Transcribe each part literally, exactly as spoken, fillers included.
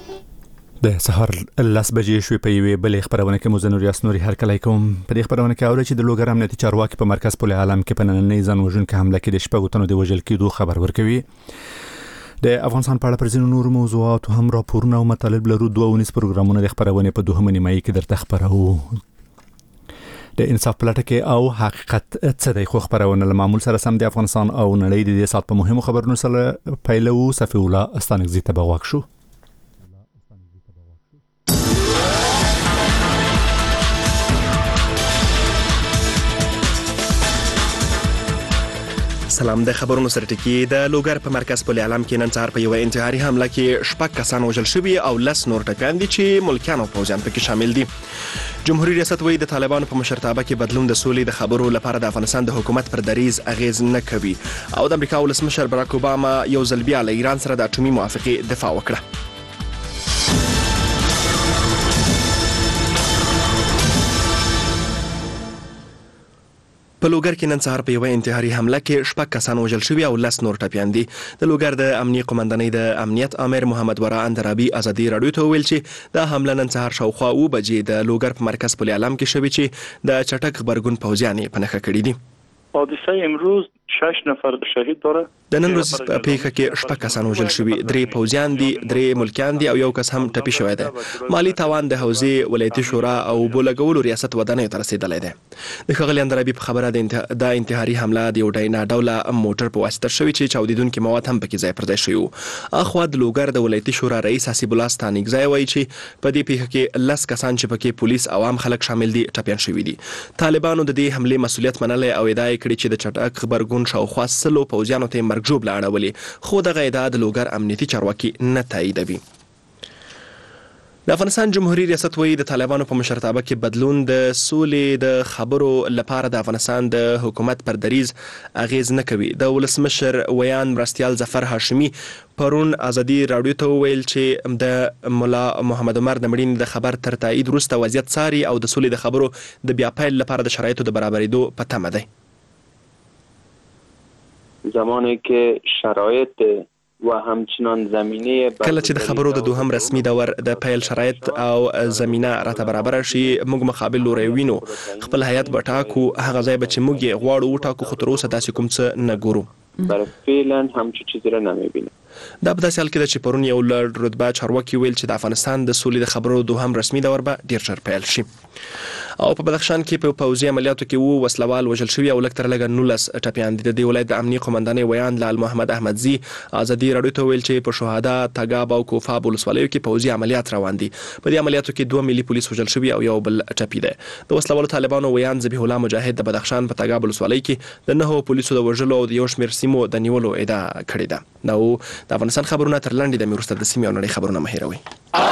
د سهار لس بجې شوې په یوې بلې خبرونه کې مزنور یاسنوري هرکلی کوم. په دې خبرونه کې اوري چې د لوګر امنیتي چارواکي په مرکز پل عالم کې په نننۍ ځان وژونکو حمله کې د شپږو تنو د وژل کېدو خبر ورکوي. د افغانستان په اړه پر ځینو نورو موضوعاتو هم راپورونه او مطالب لرو. دوه ونیس پروګرامونه د خبرونه په دوهمه نیمایي کې درته خبرو. د انصاف پلټه کې او حقیقت څه دی خو خبرونه له معمول سره سم د افغانستان او نړۍ د دې سات په مهمو خبرونو سره پیلو. صفی الله استانګزي ته بغواک شو. سلام. د خبرونو سره ټکی د لوګر په مرکز پل عالم کې نن سهار په یو انتحاري حمله کې شپږ کسان وژل شوي او لس نور ټپیان دي چې ملکیان او پوځیان پکې شامل دي. جمهوریت ریاست وایي د طالبانو په مشرتابه کې بدلون د سولې د خبرو لپاره د افغانستان د حکومت پر دریز اغیز نه کوي او د امریکا ولسمشر براک اوباما یو ځل بیا له ایران سره د اټومي موافقې دفاع وکړه. په لوګر کې نن سهار په یو انتحاري حمله کې شپږ کسان وژل شوي او لس نور ټپیان دي. د لوګر د امنیه قومندانۍ د امنیت امر محمد ورا اندرابي ازادي رادیو ته ویل چې دا حمله نن سهار شاوخوا اوه بجې د لوګر په مرکز پل عالم کې شوې چې د چټک غبرګون پوځیان په نښه کړي دي. حادثه امروز شش نفر شهید داره. د نن ورځ په پیښه کې شپږ کسان وژل شوي، درې پوځیان دي، درې ملکیان دي او یو کس هم ټپي شوی دی. مالی تاوان د حوزې ولایتي شورا او بولګولو ریاست ودانیو ته رسیدلی دی. د ښاغلي اندرابي په خبره د انتحاري حمله د یو ډای ناډوله موټر په واسطه شوې چې چاودیدونکي مواد هم پکې ځای پر ځای شوي وو. اخوا د لوګر د ولایتي شورا رئیس حسیب الله ستانګزی وایي چې په دې پیښه کې لس کسان چې پکې پولیس او عام خلک شامل دي ټپیان شوي دي. طالبانو د دې حملې مسؤلیت منلی او ادعا یې کړې چې د چټک غبرګون شاوخوا سلو پوځیانو ته مرګ ژوبله اړولې، خو دغه ادعا د لوګر امنیتي چارواکي نه تاییدوي. د افغانستان جمهوریت ریاست وایي د طالبانو په مشرتابه کې بدلون د سولې د خبرو لپاره د افغانستان د حکومت پر دریز اغیز نه کوي. د ولسمشر ویان مرستیال ظفر هاشمي پرون ازادي رادیو ته وویل چې د ملا محمد عمر د مړینې د خبر تر تایید وروسته وضعیت څاري او د سولې د خبرو د بیا پیل لپاره د شرایطو د برابرېدو په تمه دی. زمانی که شرایط و همچنان زمینه کله چې د خبرو د دوهم رسمي دور د پیل شرایط او زمینه راته برابر شي موږ مقابل لوري وینو، خپل هیئت به ټاکو، هغه ځای به چې موږ یې غواړو وټاکو، خو تر اوسه داسې کوم څه نه ګورو. برای فعلا همچون چیزی را نمیبینیم. دا په داسې حال کې ده چې پرون یو لوړ رتبه چارواکي ویل چې د افغانستان د سولې د خبرو دوهم رسمي دور به ډیر ژر پیل شي. او په بدخشان کې په پوځي عملیاتو کې وو وسلوال وژل شوي او لږ تر لږه نولس ټپیان دي. د دې ولایت د امنیې قومندانۍ ویان لال محمد احمدزي ازادي رادیو ته ویل چې په شهدا، تګاب او کوفاب ولسوالیو کې پوځي عملیات روان دي. په دې عملیاتو کې دوه ملي پولیس وژل شوي او یو بل ټپي دی. د وسلوالو طالبانو ویان ذبیح الله مجاهد د بدخشان په تګاب ولسوالۍ کې د نهو پولیسو د وژلو او د یو شمېر سیمو د نیولو ادعا کړې ده. نو د افغانستان خبرونه تر لنډې دمې وروسته د سیمې او نړۍ خبرونه مه هېروئ.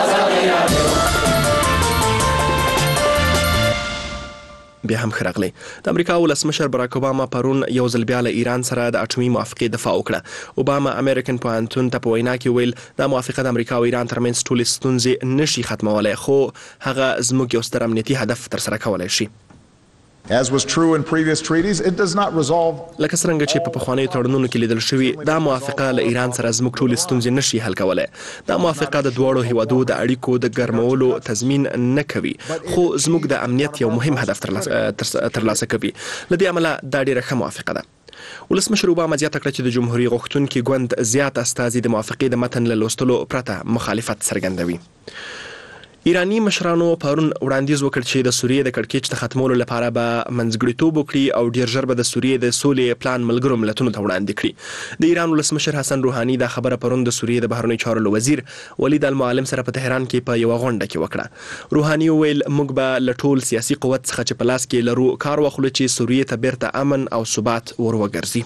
بیا هم ښه راغلی. د امریکا ولسمشر براک اوباما پرون یو ځل بیا له ایران سره د اټومي موافقې دفاع وکړه. اوباما امریکن پوهنتون ته په وینا کې ویل دا موافقه د امریکا او ایران ترمنځ ټولې ستونزې نشي ختمولی، خو هغه زموږ یو ستر امنیتي هدف ترسره کولی شي. As was true in previous treaties, it does not resolve. لکه څرنګه چې په پخوانیو تړونونو کې لیدل شوي، دا موافقه له ایران سره زموږ ټولې ستونزې نشي حل کولی. دا موافقه د دواړو هیوادو د اړیکو د ګرمولو تضمین نه کوي، خو زموږ د امنیت یو مهم هدف ترلاسه کوي. له دې امله دا ډیره ښه موافقه ده. ولسمشر اوباما زیاته کړه چې د جمهوریت غوښتونکي ګوند زیات استازي د موافقې د متن له لوستلو پرته مخالفت څرګندوي. ایرانی مشرانو پرون وړاندیز وکړ چې د سوریې د کړکېچ د ختمولو لپاره به منځګړیتوب وکړي او ډیر ژر به د سوریې د سولې پلان ملګرو ملتونو ته وړاندې کړي. د ایران ولسمشر حسن روحاني دا خبره پرون د سوریې د بهرنیو چارو وزیر ولید المعلم سره په تهران کې په یو غونډه کې وکړه. روحاني وویل موږ به له ټول سیاسي قوت څخه چې په لاس کې لرو کار واخلو چې سوریې ته بیرته امن او ثبات ور وګرځي.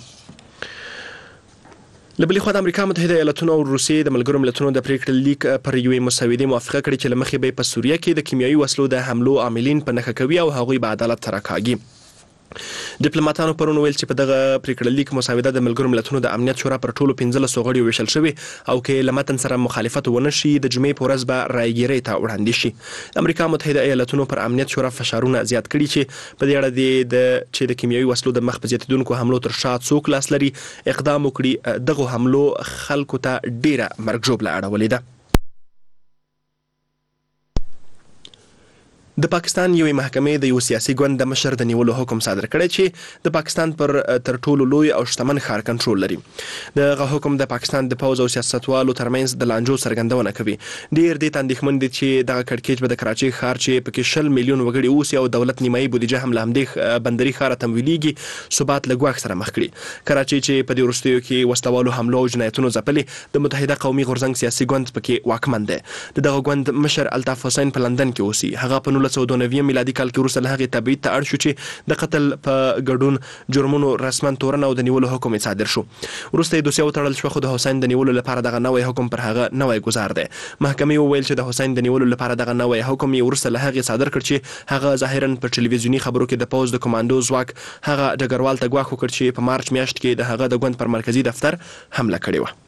له بلې خوا د امریکا متحده ایالتونو او روسیې د ملګرو ملتونو د پریکړې لیک پر یوې مسودې موافقه کړې چې له مخې به په سوریه کې د کیمیاوي وسلو د حملو عاملین په نښه کوي او هغوی به عدالت ته راکاږي. ډیپلوماټانو پرون ویل چې په دغه پریکړه لیک مسوده د ملګرو ملتونو د امنیت شورا پر ټولو پنځلسو غړیو ویشل شوی او کې له متن سره مخالفت ونه شي د جمعې په ورځ به رایګیرۍ ته وړاندې شي. د امریکا متحده ایالتونو پر امنیت شورا فشارونه زیات کړي چې په دې اړه د چې د کیمیاوي وسلو د مخ په زیاتېدونکو حملو تر شا څوک لاس لري اقدام وکړي. دغه حملو خلکو ته ډیره مرګ ژوبله اړولې ده. د پاکستان یوې محکمې د یو سیاسي ګوند د مشر د نیولو حکم صادر کړی چې د پاکستان پر تر ټولو لوی او شتمن ښار کنټرول لري. دغه حکم د پاکستان د پوځ او سیاستوالو ترمنځ د لانجو څرګندونه کوي. ډیر دې اندېښمن دي چې دغه کړکېچ به د کراچۍ ښار چې پکې شل میلیون وګړي اوسي او دولت نیمایي بودیجه هم له همدې بندري ښاره تمویلېږي ثبات له ګواښ سره مخ کړي. کراچۍ چې په دې وروستیو کې وسلوالو حملو او جنایتونو ځپلې، د متحده قومي غورځنګ سیاسي ګوند پکې واکمن دی. د دغه ګوند مشر الطاف حسین په لندن کې اوسي. هغه په نولس سوه دوه نوي میلادي کال کې وروسته له هغې تبعید ته اړ شو چې د قتل په ګډون جرمونو رسما تورن او د نیولو حکم یې صادر شو. وروسته یې دوسیه وتړل شوه، خو د حسین د نیولو لپاره دغه نوی حکم پر هغه نوی ګزار دی. محکمې وویل چې د حسین د نیولو لپاره دغه نوی حکم یې وروسته له هغې صادر کړ چې هغه ظاهرا په ټلویزیوني خبرو کې د پوځ د کمانډو ځواک هغه ډګروال ته ګواښ وکړ چې په مارچ میاشت کې د هغه د ګوند پر مرکزي دفتر حمله کړې وه.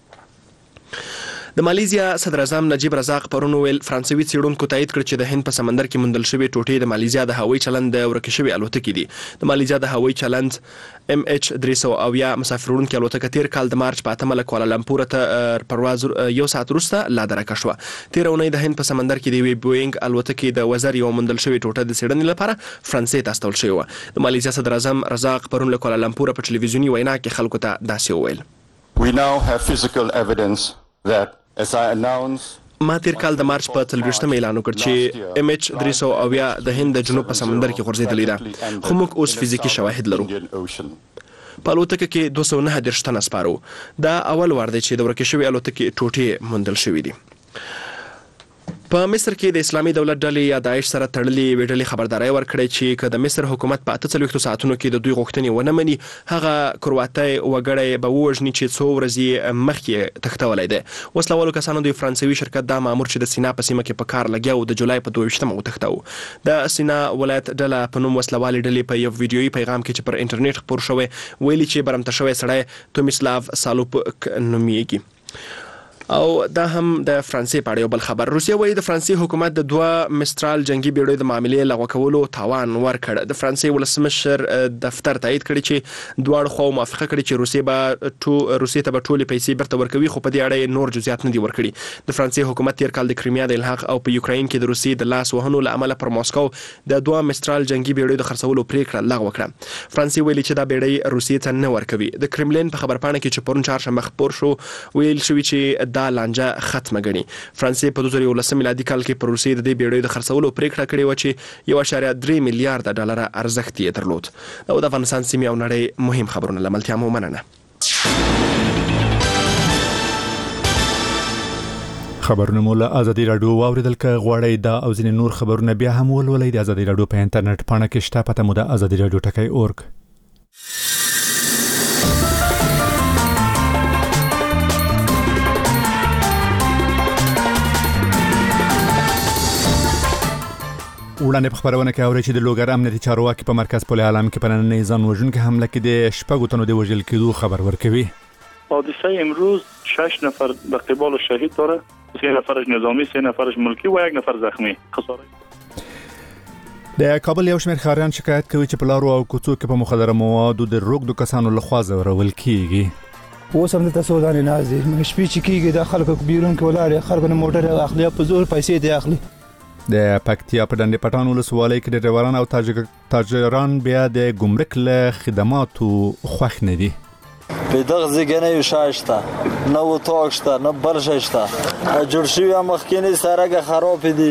د مالیزیا صدر اعظم نجیب رزاق پرون ویل فرانسوي څېړونکو تایید کړ چې د هند په سمندر کې موندل شوې ټوټې د مالیزیا د هوایي چلند د ورکې شوې الوتکې دي. د مالیزیا د هوایي چلند ام ایچ درې سوه اویا مسافر وړونکې الوتکه تیر کال د مارچ په اتمه له کوالالمپور ته پرواز یو ساعت وروسته لا درکه شوه. تېره اونۍ د هند په سمندر کې د یوې بوینګ الوتکې د وزر یوه موندل شوې ټوټه د څېړنې لپاره فرانسې ته استول شوې وه. د مالیزیا صدر اعظم رزاق پرون له کوالالمپور په ټلویزیوني وینا کې خلکو ته داسې وویل: We now have physical evidence that as I announce ما تیر کال د مارچ په څلوېښتم اعلان وکړ چې ام ایچ درې سوه اویا د هند د جنوب په سمندر کې غورځېدلې ده، خو موږ اوس فزیکي شواهد لرو. په الوتکه کې دوه سوه نهه دېرش تنه سپاره وو. دا اول وار دی چې د ورکې شوې الوتکې ټوټې موندل شوې دي. په مصر کې د اسلامي دولت ډلې یا داعش سره تړلې یوې ډلې خبرداری ورکړې چې که د مصر حکومت په اته څلوېښتو ساعتونو کې د دوی غوښتنې ونه مني، هغه کرواتی وګړی به ووژني چې څو ورځې مخکې تښتولی دی. وسلوالو کسانو د فرانسوي شرکت دا مامور چې د سینا په سیمه کې په کار لګیا و د جولای په دوه ویشتمه وتښتاوه. د سینا ولایت ډله په نوم وسلوالې ډلې په یو ویډیویي پیغام کې چې پر انټرنیټ خپور شوی ویلي چې برمته شوی سړی تومیسلاو سالوپک نومیږي. او دا هم د فرانسې په اړه یو بل خبر. روسیه وایي د فرانسې حکومت د دوه مسترال جنگي بیړیو د معاملې لغوه کولو توان ورکړ. د فرانسې ولسمشر دفتر تایید کړي چې دواړو خواو موافقه کړې چې روسیې به ټو روسیې ته به ټولې پیسې بیرته ورکوي، خو په دې اړه نور جزئیات نه دي ورکړي. د فرانسې حکومت تیر کال د کریمیا د الحاق او په یوکراین کې د روسیې د لاس وهنو له امله پر ماسکو د دوه مسترال جنگي بیړیو د خرڅولو پریکړه لغوه کړه. فرانسې ویلي چې دا بیړۍ روسیې ته نه ورکوي. د کرملین په خبرپاڼه کې چې پرون چهارشنبه خپور شو ویل شوي چې دا لانجه ختمه غني. فرانسې په دوه زره یولسم میلادي کال کې پر روسیې د دې بیړیو د خرڅولو پریکړه کړې و چې یو اعشاریه درې میلیارډ ډالر ارزښت یې درلود. او د افغانستان سیمې او نړۍ مهم خبرونه لملتیا مو مننه. خبرونه مو له ازادي راډیو واوریدل. که غواړئ دا او ځینې نور خبرونه بیا هم ولولئ، د ازادي راډیو په انټرنیټ پاڼه کې شته، پته مو د ازادي راډیو ټکی اورګ. وړاندې په خبرونه کې اوري چې د لوګر امنیتي چارواکي په مرکز پل عالم کې په نننۍ ځان وژونکې حمله کې د شپږو تنو د وژل کېدو خبر ورکوي. حادثه امروز شش نفر به قبال شهید داره، سه نفرش نظامی، سه نفرش ملکی و یک نفر زخمی. د کابل یو شمېر ښاریان شکایت کوي چې په لارو او کوڅو کې په مخدره موادو د روږدو کسانو لخوا ځورول کیږي. اوس هم د تاسو ځان نه ازي شپې چې کیږي د خلکو بیرون کې ولاړ خلکو نه موټر اخلي په زور پیسې دی اخلي. د پکتیا په ډنډ پټان ولسوالۍ کې د ډریوران او تاجران بیا د ګمرک له خدماتو خوښ نه دي. په دغه ځګنه یو شاشته نو توښته نه برششته جوړ شوی مخکینی سرګه خراب دي.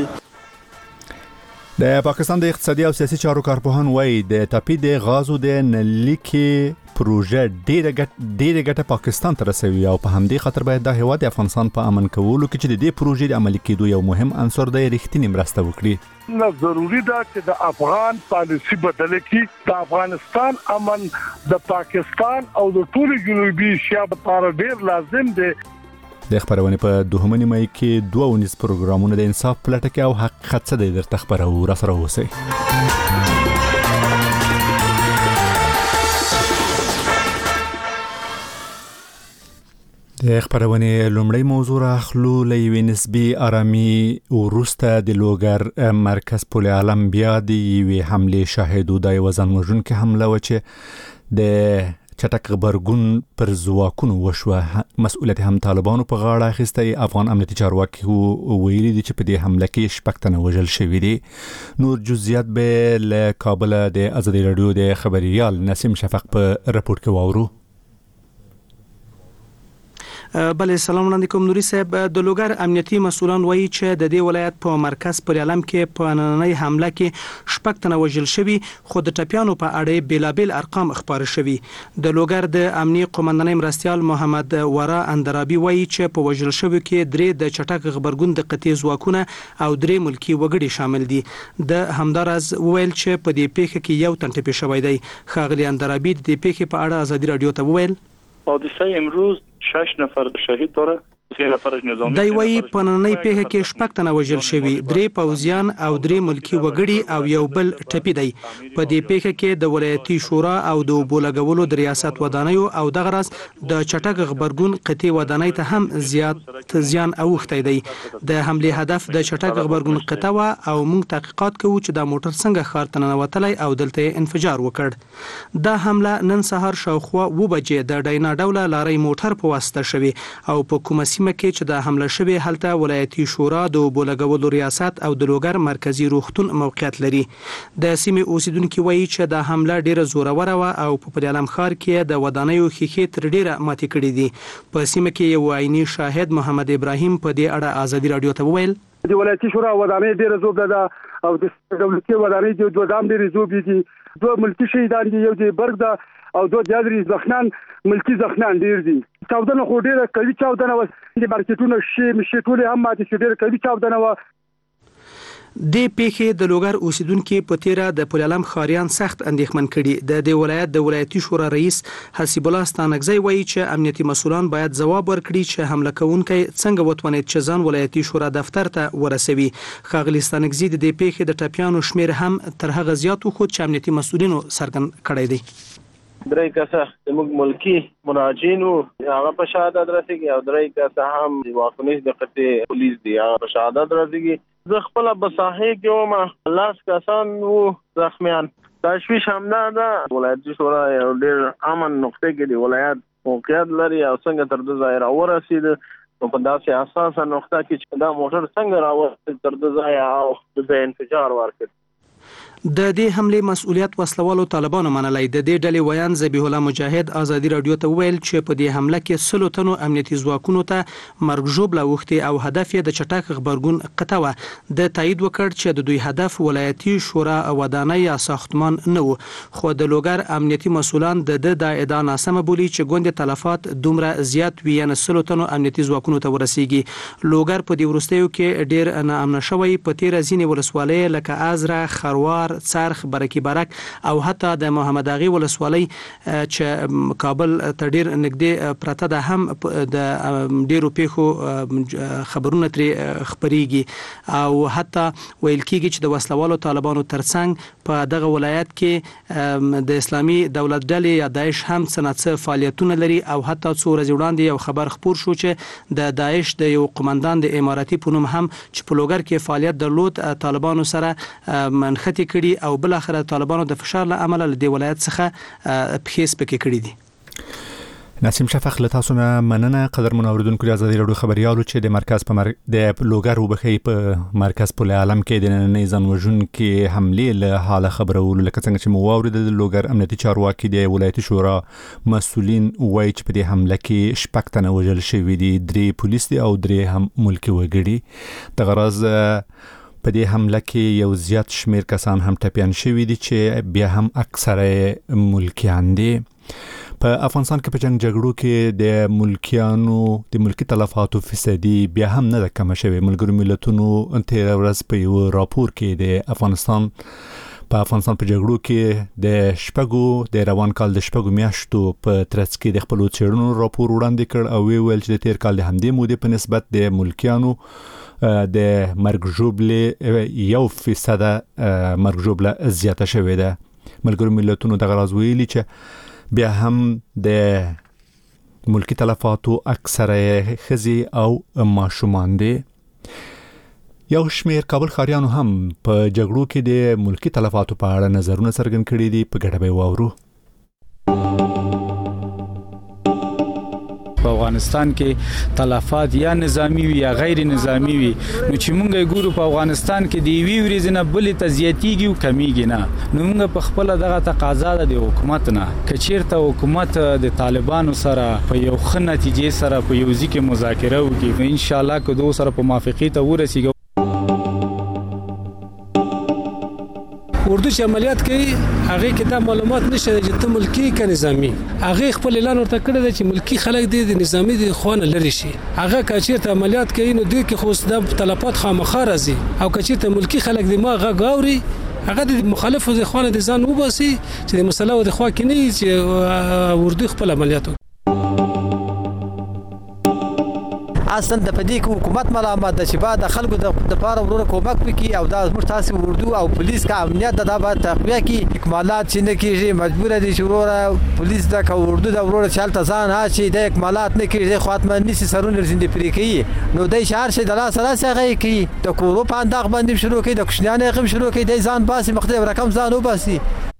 د پاکستان د اقتصادي او سیاسي چارو کارپوهان وایي د ټاپي د غازو د نلیکي پروژه ډیره ګټه ډیره ګټه پاکستان ته رسوي او په همدې خاطر باید د هیواد افغانستان په امن کولو کې چې د دې پروژې د عملي کېدو یو مهم عنصر د رښتینی مرسته وکړي. نه ضروری ده چې د افغان پالیسی بدل کړي. د افغانستان امن د پاکستان او د ټول جنوبي ایشیا لپاره ډیر لازم دی. د خبرونه په دوهمه نیمه کې دوه ونیس پروګرامونه د انصاف پلټکه او حقیقت څخه د درته خبرو را سره اوسئ. د خبرونه لومړی موضوع راخلو لوي نسبی آرامي وروسته د لوګر مرکز پل عالم بیا د یوې حمله شاهدو د وزن وژونکې حمله و چې د چټک غبرګون پر ځواکونو وشوه. مسؤلیت هم طالبانو په غاړه اخیستی. افغان امنیتي چارواکي ویلي دي چې په دې حمله کې شپږ تنه وژل شوي دي. نور جزئیات به له کابل د ازادي راډیو د خبريال نسیم شفق په راپور کې واورو. بله سلام علیکم نوري صاحب. د لوګر امنیتي مسولان وایي چې د دې ولایت په مرکز پر علم کې په نننۍ حمله کې شپږ تنه وژل شوي، خو د ټپیانو په اړه بیلابیل ارقام خبر شوي. د لوګر د امنیتي قومندانۍ مرستيال محمد ورا اندرابي وایي چې په وژل شوي کې درې د چټک خبرګون د قطعي ځواکونه او درې ملکی وګړي شامل دي. د همدارز ویل چې په دې پیښه کې یو تن ټپي شوی دی. خاغلی اندرابي د دې پیښې په اړه ازادي رادیو ته وویل حادثه امروز شش نفر شهید داره. دی وایي په نننۍ پیښه کې شپږ تنه وژل شوي، درې پوځیان او درې ملکی وګړي او یو بل ټپي دی. په دې پیښه کې د ولایتي شورا او د اوبو لګولو د ریاست ودانیو او دغه راز د چټک غبرګون قطعي ودانۍ ته هم زیات زیان اوښتی دی. د حمله هدف د چټک غبرګون قطعه و او موږ تحقیقات کوو چې دا موټر څنګه ښار ته ننوتلی او دلته انفجار وکړ. دا حمله نن سهار شاوخوا اوه بجې د ډاینا ډوله لارۍ موټر په واسطه شوې او په کومه سیمه کې چې د حمله شوی هلته ولایتي شورا د اوبو لګولو ریاست او د لوګر مرکزی روغتون موقعیت لري. د سیمې اوسیدونکو وایي چې د حمله ډیره زوروره و او په پدیالم ښار کې د ودانیو ښیښې تر ډیره ماتې کړې دي. په سیمه کې یو عیني شاهد محمد ابراهیم په دې اړه ازادي رادیو ته وویل د ولایتي شورا ودانۍ ډیره زوبله ده او د دولتي ودانۍ د دوام ډیره زوبې دي. دوه ملکی شهیدان دي، یو د برګ ده او دوه جادري زخنان ملکی زخنان ډیر دي. چاودنه خو ډیره کوي، چاودنه و د مارکیټونو شي مشي ټول هم ماته شي ډیره کوي چاودنه و. د پیښې د لوګر اوسیدونکو په تیره د پولالم خاریان سخت اندېښمن کړي. د دې ولایت د ولایتي شورا رئیس حسیب الله ستانکزی وایي چې امنیتي مسولان باید ځواب ورکړي چې حمله کوونکي څنګه وتوانید چې ځان ولایتي شورا دفتر ته ورسوي. خاغلی ستانکزی د دې پیښې د ټپیانو شمیر هم تر هغه زیات خو چې امنیتي مسولینو څرګند کړی دی. درې کسه زموږ ملکی مراجعین وو، هغه په شهادت رسیږي او درې کسه هم د واکنیز د قطعي پولیس دی، هغه په شهادت رسیږي. زه خپل په ساحه کې وم، لاس کسان وو زخمیان. تشویش هم نه ده. ولایتي شورا یو ډېر امن نقطه کې دی ولایت موقعیت لري او څنګه تر دې ځای راورسید په داسې اساسه نقطه کې چې دا موټر څنګه راورسید تر دې ځای او د انفجار ورکړ. د دې حمله مسؤلیت وسلوالو طالبانو منلای. د دې ډلې ویان ذبیح الله مجاهد ازادي رادیو ته ویل چې په دې حمله کې سلو تنو امنیتي ځواکونو ته مرګ ژوبله وختي او هدف یې د چټک غبرګون قطعه و. د تایید وکړ چې د دوی هدف ولایتي شورا ودانۍ یا ساختمان نه و، خو د لوګر امنیتي مسولان د د ادعا ناسمه بولي چې ګوند تلفات دومره زیات وي نه سلو تنو امنیتي ځواکونو ته ورسیږي. لوګر په دې وروستیو کې ډیر ناامن شوی. په تیر ځینې ولسوالۍ لکه ازره، خروار، څرخ، برکی برک او حتی د محمد اغي ولسوالۍ چې کابل ته ډیر نږدې پرته ده هم د ډیرو پیښو خبرونه ترې خبريږي او حتی ویل کېږي چې د وسلوالو طالبانو ترڅنګ په دغه ولایت کې د اسلامي دولت ډلې یا داعش هم څه فعالیتونه لري او حتی څو ورځې وړاندې یو خبر خپور شو چې د داعش د یو قومندان د اماراتي په نوم هم چې په لوګر کې فعالیت درلود طالبانو سره منختی کړي او بل اخر طالبانو د فشار له امله له دې ولایت څخه پخیس پکې کړی دي. نسیم شفق له تاسو نه مننه. قدر منوردونکو د ازادي راډیو خبريالو چې د مرکز په مر... د لوګر وبخي په مرکز په عالم کې د نننۍ ځنوژن کې حمله له حاله خبرولو لکه څنګه چې مو واورید د لوګر امنیتي چارواکي د ولایتي شورا مسؤلین وایي چې په دې حمله کې شپږ تنه وژل شوي دي، درې پولیس دي او درې هم ملکی وګړي. د غرض په دې حمله کې یو زیات شمیر کسان هم ټپیان شوي دي چې بیا هم اکثره ملکیان دي. په افغانستان کې په جنگ جګړو کې د ملکیانو د ملکی تلفاتو فیصدي بیا هم نه کم شوی. ملګرو ملتونو تیر ورځ په یو راپور کې د افغانستان په افغانستان په جګړو کې د شپږو د روان کال د شپږو میاشتو په ترڅ کې د خپل چیرونو راپور وړاندې کړ او ویل چې د تیر کال د همدې مودې په نسبت د ملکیانو د مرګ ژوبلې یو فیصد مرګ ژوبله زیاته شوې ده. ملګرو ملتونو دغه راز ویلي چې بیا هم د ملکی تلفاتو اکثره ښځې او ماشومان دي. یو شمیر کابل خاریانو هم په جګړو کې د ملکی تلفاتو په اړه نظرونه څرګند کړي دي. په ګډه به واورو. په افغانستان کې تلفات یا نظامی وي یا غیر نظامی وي نو چې مونږ ګورو په افغانستان کې دی وی ورځ نه بلې ته زیاتیږي او کمیږي نه نو موږ په خپل دغه تقاضا د حکومت نه کچیرته حکومت د طالبانو سره په یو ښه نتیجې سره په یو ځکه مذاکره وکړي ان شاء الله که دوی سره په موافقت ورسیږي اردو چې عملیات کوي هغه کې دا معلومات نشته چې ته ملکی که نظامی هغه خپل اعلان ورته کړی دی چې ملکی خلک دي د نظامی د خوانه لري شي هغه کچیرته عملیات کوي نو دوی کې خو د تلفات خامخا راځي او کچیرته ملکی خلک دي ما هغه غاوري هغه د مخالفو د خوانه د ځان وباسي چې د مسله د خوا کې نه چې اردو خپل عملیات اصلا د پدې حکومت ملامت د چې بعد د خلکو د لپاره ورور کومک وکي او دا زموږ تاسو اردو او پولیس کا امنیت د دا تقویه کی اکمالات چې نه کیږي مجبور دي چې ورور پولیس د کا اردو د ورور چالت ځان ها چې د اکمالات نه کیږي خاطمه نسی سرونه رسیدي پرې کوي نو د شهر شه د لاس سره غي کی د کورو پانداغ باندې شروع کوي د کوشنیانه غم شروع کوي د ځان باسي مختلف رقم ځان وباسي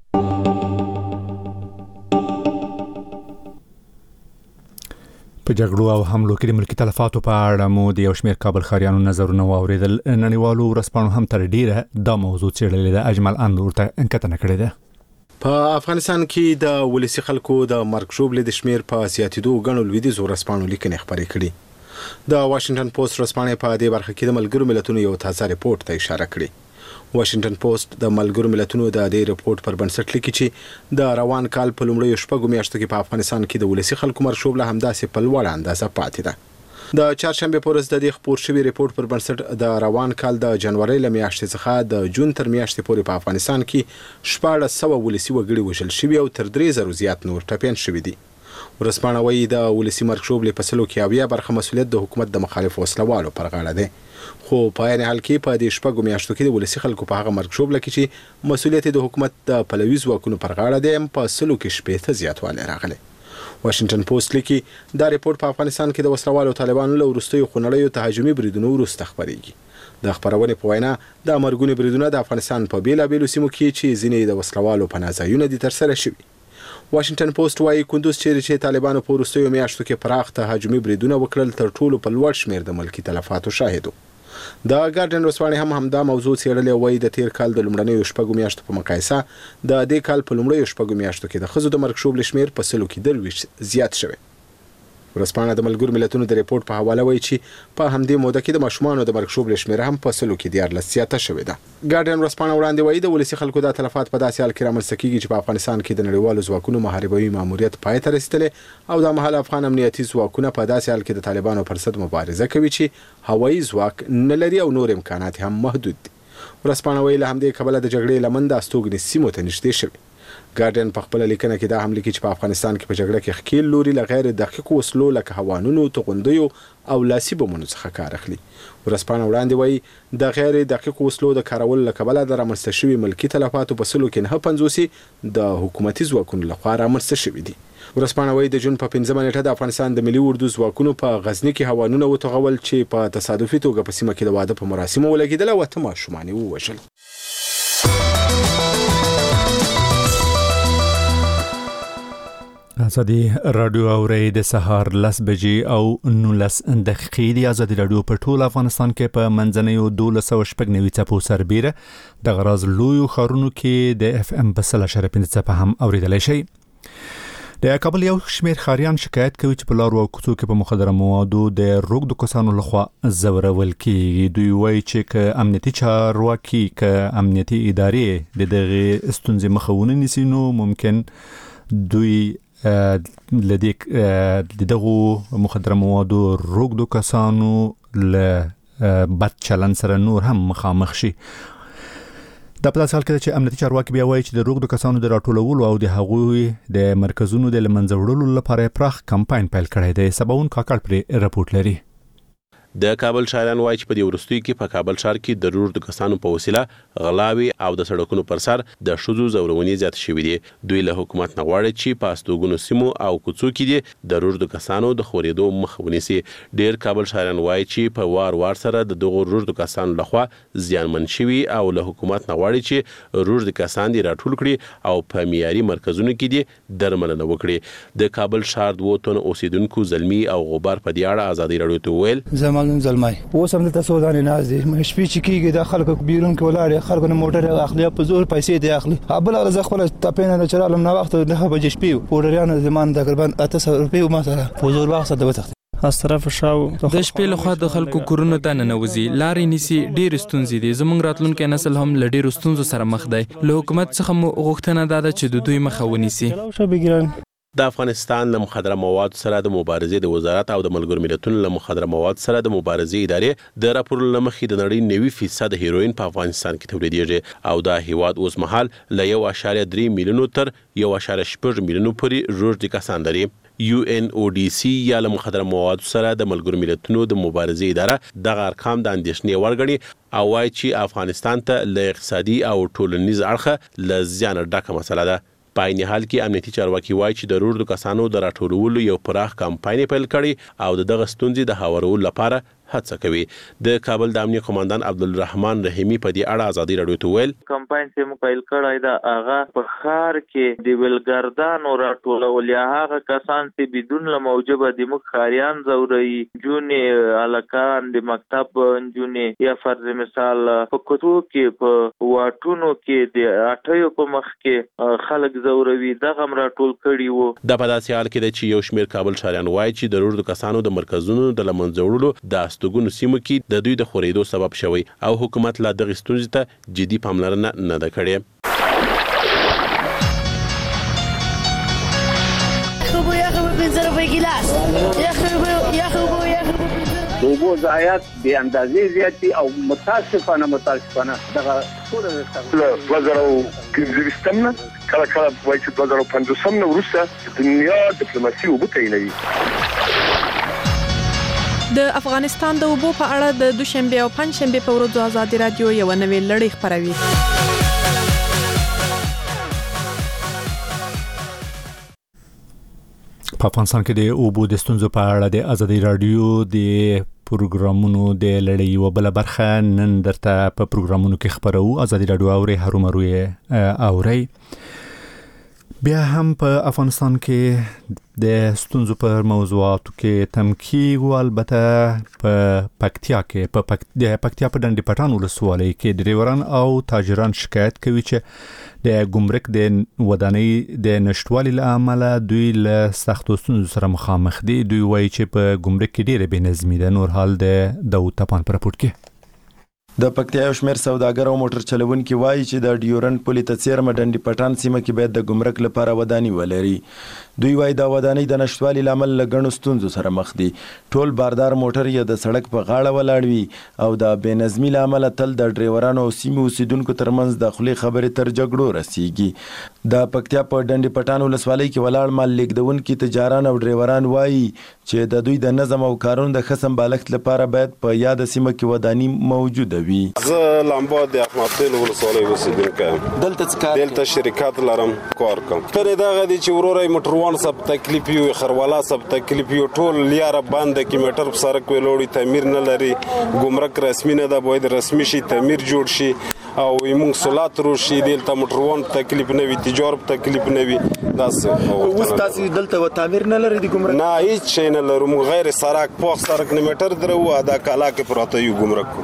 په جګړو او حملو کې د ملکی تلفاتو په اړه مو د یو شمېر کابل ښاریانو نظرونه واوریدل نړیوالو ورځپاڼو هم تر ډیره دا موضوع څېړلې ده اجمل انور ته انکتنه کړې ده په افغانستان کې د ولسی خلکو د مرګ ژوبلې د شمیر په زیاتېدو غنو لویدیځ ورځپاڼو لیکنې خبرې کړې د واشنگټن پوسټ ورځپاڼې په دې برخه کې د ملګرو ملتونو یو تازه ریپورت ته اشاره کړې واشنگټن پوسټ د ملګرو ملتونو د دې ریپورت پر بنسټ لیکي چې د روان کال په لومړیو شپږو میاشتو کې په افغانستان کې د ولسی خلکو مرګ ژوبله همداسې په لوړه اندازه پاتې ده د چهارشنبه په ورځ د دې خبر شوی ریپورت پر بنسټ د روان کال د جنوري ل میاشتې څخه د جون تر میاشتې پورې په افغانستان کې شپږ سوه ولسی وګړي وژل شوي او تر درې زره زیات نور ټپیان شوي دي ورځپاڼه وايي د ولسی مرګ ژوبلې په سلو کې اویا برخه مسؤلیت د حکومت د مخالف وسلوالو پر غاړه ده خو په عین حال کې په دې شپږو میاشتو کې د ولسی خلکو په هغه مرګ ژوبله کې چې مسؤلیت د حکومت د پلوي ځواکونو پر غاړه دی په سلو کې شپېته زیاتوالی راغلی واشنگټن پوسټ لیکي دا ریپورت په افغانستان کې د وسلوالو طالبانو له وروستیو خونړیو تهاجمي بریدونو وروسته خبرېږي د خبرونې په وینا د مرګونې بریدونه د افغانستان په بیلابیلو سیمو کې چې ځینې د وسلوالو پناه ځایونه دي ترسره شوي واشنگټن پوسټ وايي کندوز چیرې چې طالبانو په وروستیو میاشتو کې پراخ تهاجمي بریدونه وکړل تر ټولو په لوړ شمیر د ملکی تلفاتو شاهدو د ګارډن ورځپاڼې هم همدا موضوع څېړلې وایي د تیر کال د لومړنیو شپږو میاشتو په مقایسه د دې کال په لومړیو شپږو میاشتو کې د ښځو د مرګ ژوبلې شمیر په سلو کې درویشت زیات شوی ورځپاڼه د ملګرو ملتونو د ریپورت په حواله وایي چې په همدې موده کې د ماشومانو د مرګ ژوبلې شمیر هم په سلو کې دیارلس زیاته شوې ده ګارډن ورځپاڼه وړاندې وایي د ولسی خلکو د تلفات په داسې حال کې رامنځته کیږي چې په افغانستان کې د نړیوالو ځواکونو محاربوي ماموریت پای ته رسیدلی او د مهال افغان امنیتي ځواکونه په داسې حال کې د طالبانو پر ضد مبارزه کوي چې هوایي ځواک نه لري او نور امکانات هم محدود دي ورځپاڼه وایي له همدې کبله د جګړې لمن د استوګنې سیمو ته نږدې شوي ګارډن په خپل لیکنه کې دا هم لیکي چې په افغانستان کې په جګړه کې ښکیل لوري له غیر دقیقو وسلو لکه هوانونو توغندیو او لاسي بمونو څخه کار اخلي ورځپاڼه وړاندې وایي د غیر دقیقو وسلو د کارولو له کبله د رامنځته شوي ملکي تلفاتو په سلو کې نه پنځوسي د حکومتي ځواکونو لخوا رامنځته شوي دي ورځپاڼه وایي د جون په پنځمه نیټه د افغانستان د ملي اردو ځواکونو په غزني کې هوانونه وتوغول چې په تصادفي توګه په سیمه کې د واده په مراسمو ولګېدل او اته ماشومان یې ووژل ازادي رادیو اوري د سهار لس بجې او نولس دقیقې د ازادي رادیو په ټول افغانستان کې په منځنیو دولس او شپږ نوي څپو سربیره د غراز لویو ښارونو کې د اف ام په سل اشاریه پنځه څپه هم اوریدلی شي د کابل یو شمېر ښاریان شکایت کوي چې په لارو او کوڅو کې په مخدره موادو د روږدو کسانو لخوا ځورول کیږي دوی وایي چې که امنیتي چارواکي که امنیتي ادارې د دغې ستونزې مخه ونه نیسي نو ممکن دوی لدې د دغو مخدره موادو روږدو کسانو له بد چلند سره نور هم مخامخ شي دا په داسې حال کې چې امنیتي چارواکي بیا وایي چې د روږدو کسانو د راټولولو او د هغوی د مرکزونو د له منځه وړلو لپاره پراخ کمپاین پیل کړی دی سباون کاکړ پرې رپورټ لري د کابل شاعران وایي چې په دې وروستیو کې په کابل ښار کې د روږدو کسانو په وسیله غلاوي او د سړکونو پر سر د ښځو ځورونې زیات شوي دي. دوی له حکومت نه غواړي چې په استوګنو سیمو او کوڅو کې دي د روږدو کسانو د خورېدو مخه ونیسي. ډېر کابل شاعران وایي چې په وار وار سره د دغو روږدو کسانو لخوا زیانمن شوي او له حکومت نه غواړي چې روږدي کسان دې راټول کړي او په معیاري مرکزونو کې دې درملنه وکړي. د کابل ښار دوه تنو اوسیدونکو زلمي او غبار په دې اړه ازادي راډیو ته وویل زمالون زلمای اوس هم د تاسو دانې ناز دي شپې چې کېږي د خلکو بیرون کې ولاړ خلکو نه موټر اخلي په زور پیسې دی اخلي ابل ارزه خپل تپینه د چرالم نه وخت د هغه بجې شپې پوډریانو زمان تقریبا اته سوه روپۍ ما سره په زور وخت د وخت از طرف شاو د شپې له خوا د خلکو کورونو ته ننوځي لارې نیسي ډېر ستونزې دي زموږ راتلونکي نسل هم له ډېرو ستونزو سره مخ دی له حکومت څخه مو غوښتنه دا ده چې د دوی مخه ونیسي. د افغانستان له مخدره مواد سره د مبارزې د وزارت او د ملګرو ملتونو له مخدره مواد سره د مبارزې ادارې د راپور له مخې د نړۍ نوي فیصد هیروین په افغانستان کې تولیدېږي او دا هیواد اوس مهال له یو اعشاریه درې میلیونو تر یو اعشاریه شپږ میلیونو پورې روږدي کسان لري. یو ان او ډي سي یا له مخدره مواد سره د ملګرو ملتونو د مبارزې اداره دغه ارقام د اندېښنې وړ ګڼي او وایي چې افغانستان ته له اقتصادي او ټولنیز اړخه له زیانه ډکه مسله ده. په عین حال کې امنیتي چارواکي وایي چې د روږدو کسانو د راټولولو یو پراخ کمپاین پیل کړی او دغه ستونزې د هوارولو لپاره هڅه کوي. د کابل د امنیه قومندان عبدالرحمن رحیمی په دې اړه ازادي راډیو ته ویل کمپاین چې مو پیل کړی دا هغه په ښار کې د ولګردانو راټولول یا هغه کسان چې بدون له موجبه د موږ ښاریان ځوروي نجونې هلکان د مکتب نجونې یا فرض مثال په کوڅو کې په واټونو کې د اټیو په مخ کې خلک ځوروي دغه هم راټول کړي وو. دا په داسې حال کې ده چې یو شمېر کابل ښاریان وایي چې د روږدو کسانو د مرکزونو د له منځه وړلو د استوګنو سیمو کې د دوی د خورېدو سبب شوی او حکومت لا دغه ستونزې ته جدي پاملرنه نه ده کړې. د اوبو ضایعات بې اندازې زیات دي او متاسفانه متاسفانه دغه ټوله له دوه زره او پنځه نه کله کله وایي چې دوه زره او پنځوس نه وروسته د دنیا ډیپلوماسي اوبه تعینوي. د افغانستان د اوبو په اړه د دوشنبه او پنځشنبه په ورځو ازادي راډیو یو نوې لړۍ خپروي. په افغانستان کې د اوبو د ستونزو په اړه د ازادي راډیو د پروګرامونو د لړۍ یو بل برخه نن درته په پروګرامونو کې خبرو. ازادي راډیو اوري هرومرو اوري بیا هم په افغانستان کې د ستونزو پر موضوعاتو کې تمکیږ او البته په پکتیا کې په پک... د پکتیا په ډنډ پټان ولسوالۍ کې ډریوران او تاجران شکایت کوي چې د ګمرک د ودانۍ د نشټوالي له امله دوی له سختو ستونزو سره مخامخ دي. دوی وایي چې په ګمرک کې ډېره بې نظمي ده. نور حال د داود تپان پر راپورټ کې د پکتیا یو شمېر سوداګر او موټر چلوونکي وایي چې د ډیورنډ پولې ته څیرمه ډنډ پټان سیمه کې باید د ګمرک لپاره ودانۍ ولري. دوی وایي دا ودانۍ د نشټوالي لامل له ګڼو ستونزو سره مخ دي. ټول باردار موټر یې د سړک په غاړه ولاړ وي او د بې نظمي لامل تل د ډریورانو او سیمې اوسیدونکو ترمنځ د خولې خبرې تر جګړو رسیږي. د پکتیا په ډنډ پټان ولسوالۍ کې ولاړ مال لیږدونکي تجاران او ډریوران وایي چې د دوی د نظم او کارونو د ښه سمبالښت لپاره باید په یاد سیمه کې ودانۍ موجوده وي. زه لامبو د احمد خیل ولسوالۍ اوسیدونکی یم. دلته څه کار دلته شرکت لرم کار کوم. ترې دغه دی چې وروره موټروان سب تکلیف یو خروالا سب تکلیف یو ټول لیاره باندې کې میټر په سرک ویلوړي تعمیر نه لري. ګمرک رسمي نه ده باید رسمي شي تعمیر جوړ شي او موږ سولات روشي دلته موټروان تکلیف نه وي تجار تکلیف نه وي. داسې اوس تاسو دلته و تعمیر نه لري د ګمرک نه هیڅ شی نه لرو. موږ غیر سرک پوخ سرک نه میټر درو ادا کاله کې پراته یو ګمرک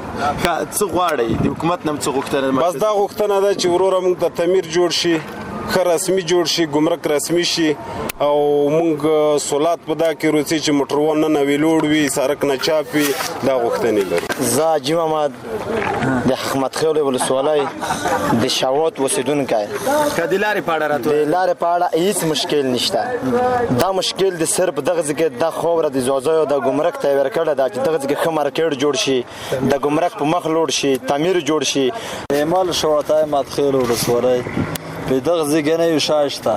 څه غواړي د حکومت نه څه غوښتنه بس دا غوښتنه ده چې وروره موږ ته تعمیر جوړ شي ښه رسمي جوړ شي ګمرک رسمي شي او موږ سولات په دا کې روسي چې موټروان نه ویلوړ وي سرک نه چاپ وي دا غوښتنې لرو. زه حاجي محمد د احمد خیل ولسوالۍ د شاوات اوسیدونکی یم. که د لارې په اړه راته د لارې په اړه هیڅ مشکل نشته. دا مشکل د صرف دغه ځای کې د خوره د ځوځایو د ګمرک ته ورکړه دا چې دغه ځای کې ښه مارکیټ جوړ شي د ګمرک په مخ لوړ شي تعمیر جوړ شي. اعمال شاوات احمد خیل ولسوالۍ په دغه ځای کې نه یو شایسته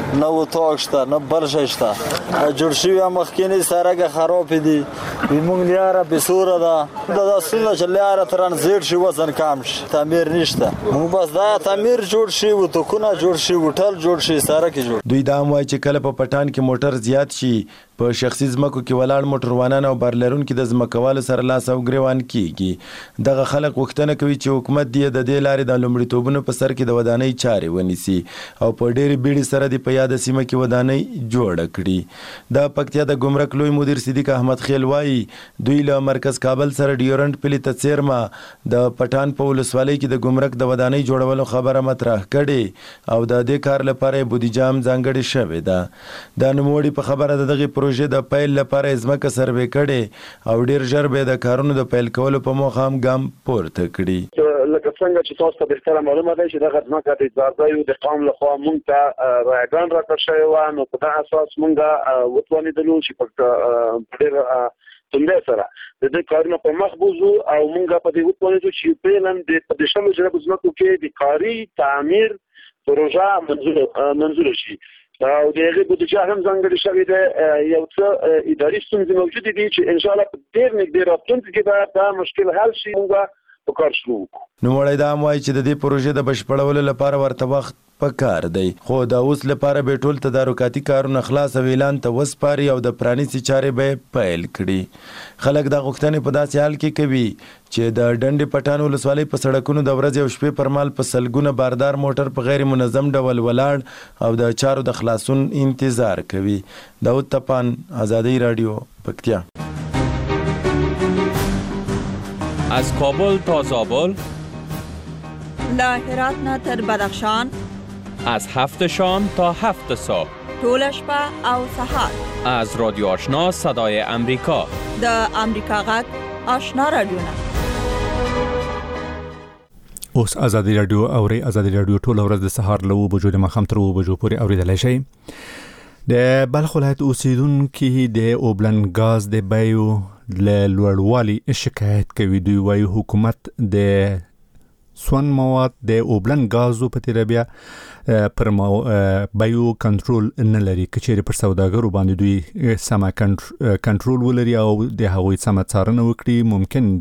نه اتاق شته نه بل شی شته جوړ شوي مخکینی سړک خراب دي موږ لیاره بسوره ده دا څنګه چې لیاره ترانزیت شي وزن کم شي تعمیر نشته موږ بس دا تعمیر جوړ شي او توکونه جوړ شي هوټل جوړ شي سړک جوړ دوی دا هم وایي چې کله په پټان کې موټر زیات شي په شخصي ځمکو کې ولاړ موټروانان او بارلرونکو د ځمکوالو سره لاس او ګریوان کیږي دغه خلک غوښتنه کوي چې حکومت دې د دې لارې د لومړیتوبونو په سر کې د ودانۍ چارې ونیسي او په ډېرې بیړې سره د په یاده سیمه کې ودانۍ جوړه کړي د پکتیا د ګمرک لوی مدیر صدیق احمد خیل وایي دوی له مرکز کابل سره ډیورنټ پلي ته څیرمه د پټان په ولسوالۍ کې د ګمرک د ودانۍ جوړولو خبره مطرح کړې او د دې کار لپاره بودیجه هم ځانګړې شوې ده د نوموړي په خبره د دغه پروژې د پیل لپاره ځمکه سروې کړې او ډیر ژر به د کارونو د پیل کولو په موخه هم ګام پورته کړي لکه څنګه چې تاسو ته بهتره معلومه ده چې دغه ځمکه د ځاځیو د قوم لخوا مونږ ته رایګان راکړل شوی و نو په دغه اساس مونږه وتوانیدلو چې په ډیر څنګه سره د دې کارونو په مخ بوزو او مونږه په دې وتوانیدو چې پیلن د پدیشلو جرب ځمکو کې د کاری تعمیر پروژه منظور منظور شي او دغه بودیجه هم ځانګړې شوې ده یو څه اداري ستونزې موجودې دي چې ان شاء الله په ډېر نږدې راتلونکي کې به دا مشکل حل شي موږ په کار شروع وکړو نوموړی دا هم وایي چې د دې پروژې د بشپړولو لپاره ورته وخت پکار دی خو د اوس لپاره به ټول تدارکاتي کارونه خلاص او اعلان ته وسپاري او د پرانیستي چارې به پیل کړي خلک د غوښتنې په داسې حال کې کوي چې د ډنډې پټان ولسوالۍ په سړکونو د ورځې او شپې پر مهال په سلګونه باردار موټر په غیر منظم ډول ولاړ او د چارو د خلاصون انتظار کوي داود تپان آزادی رادیو پکتیا از کابل تا زابل له هرات نه تر بدخشان از هفت شام تا هفت صبح ټول شپه او سهار از رادیو آشنا صدای امریکا د امریکا غږ آشنا رادیو نه اوس آزادی رادیو اوري آزادی رادیو ټول ورځ د سهار له وو بجو د مخام تر وو بجو پورې اوریدلای شئ د بلخ ولایت اوسیدونکو د اوبلن غاز د بایو له لوړوالي شکایت کوي دوی وايي حکومت د سون مواد د اوبلن غازو په تیر بیا پر بایو کنټرول نه لري کچېره پر سوداګرو باندې دوی سم کنټرول ولري او د هغوی سم څارنه وکړي ممکن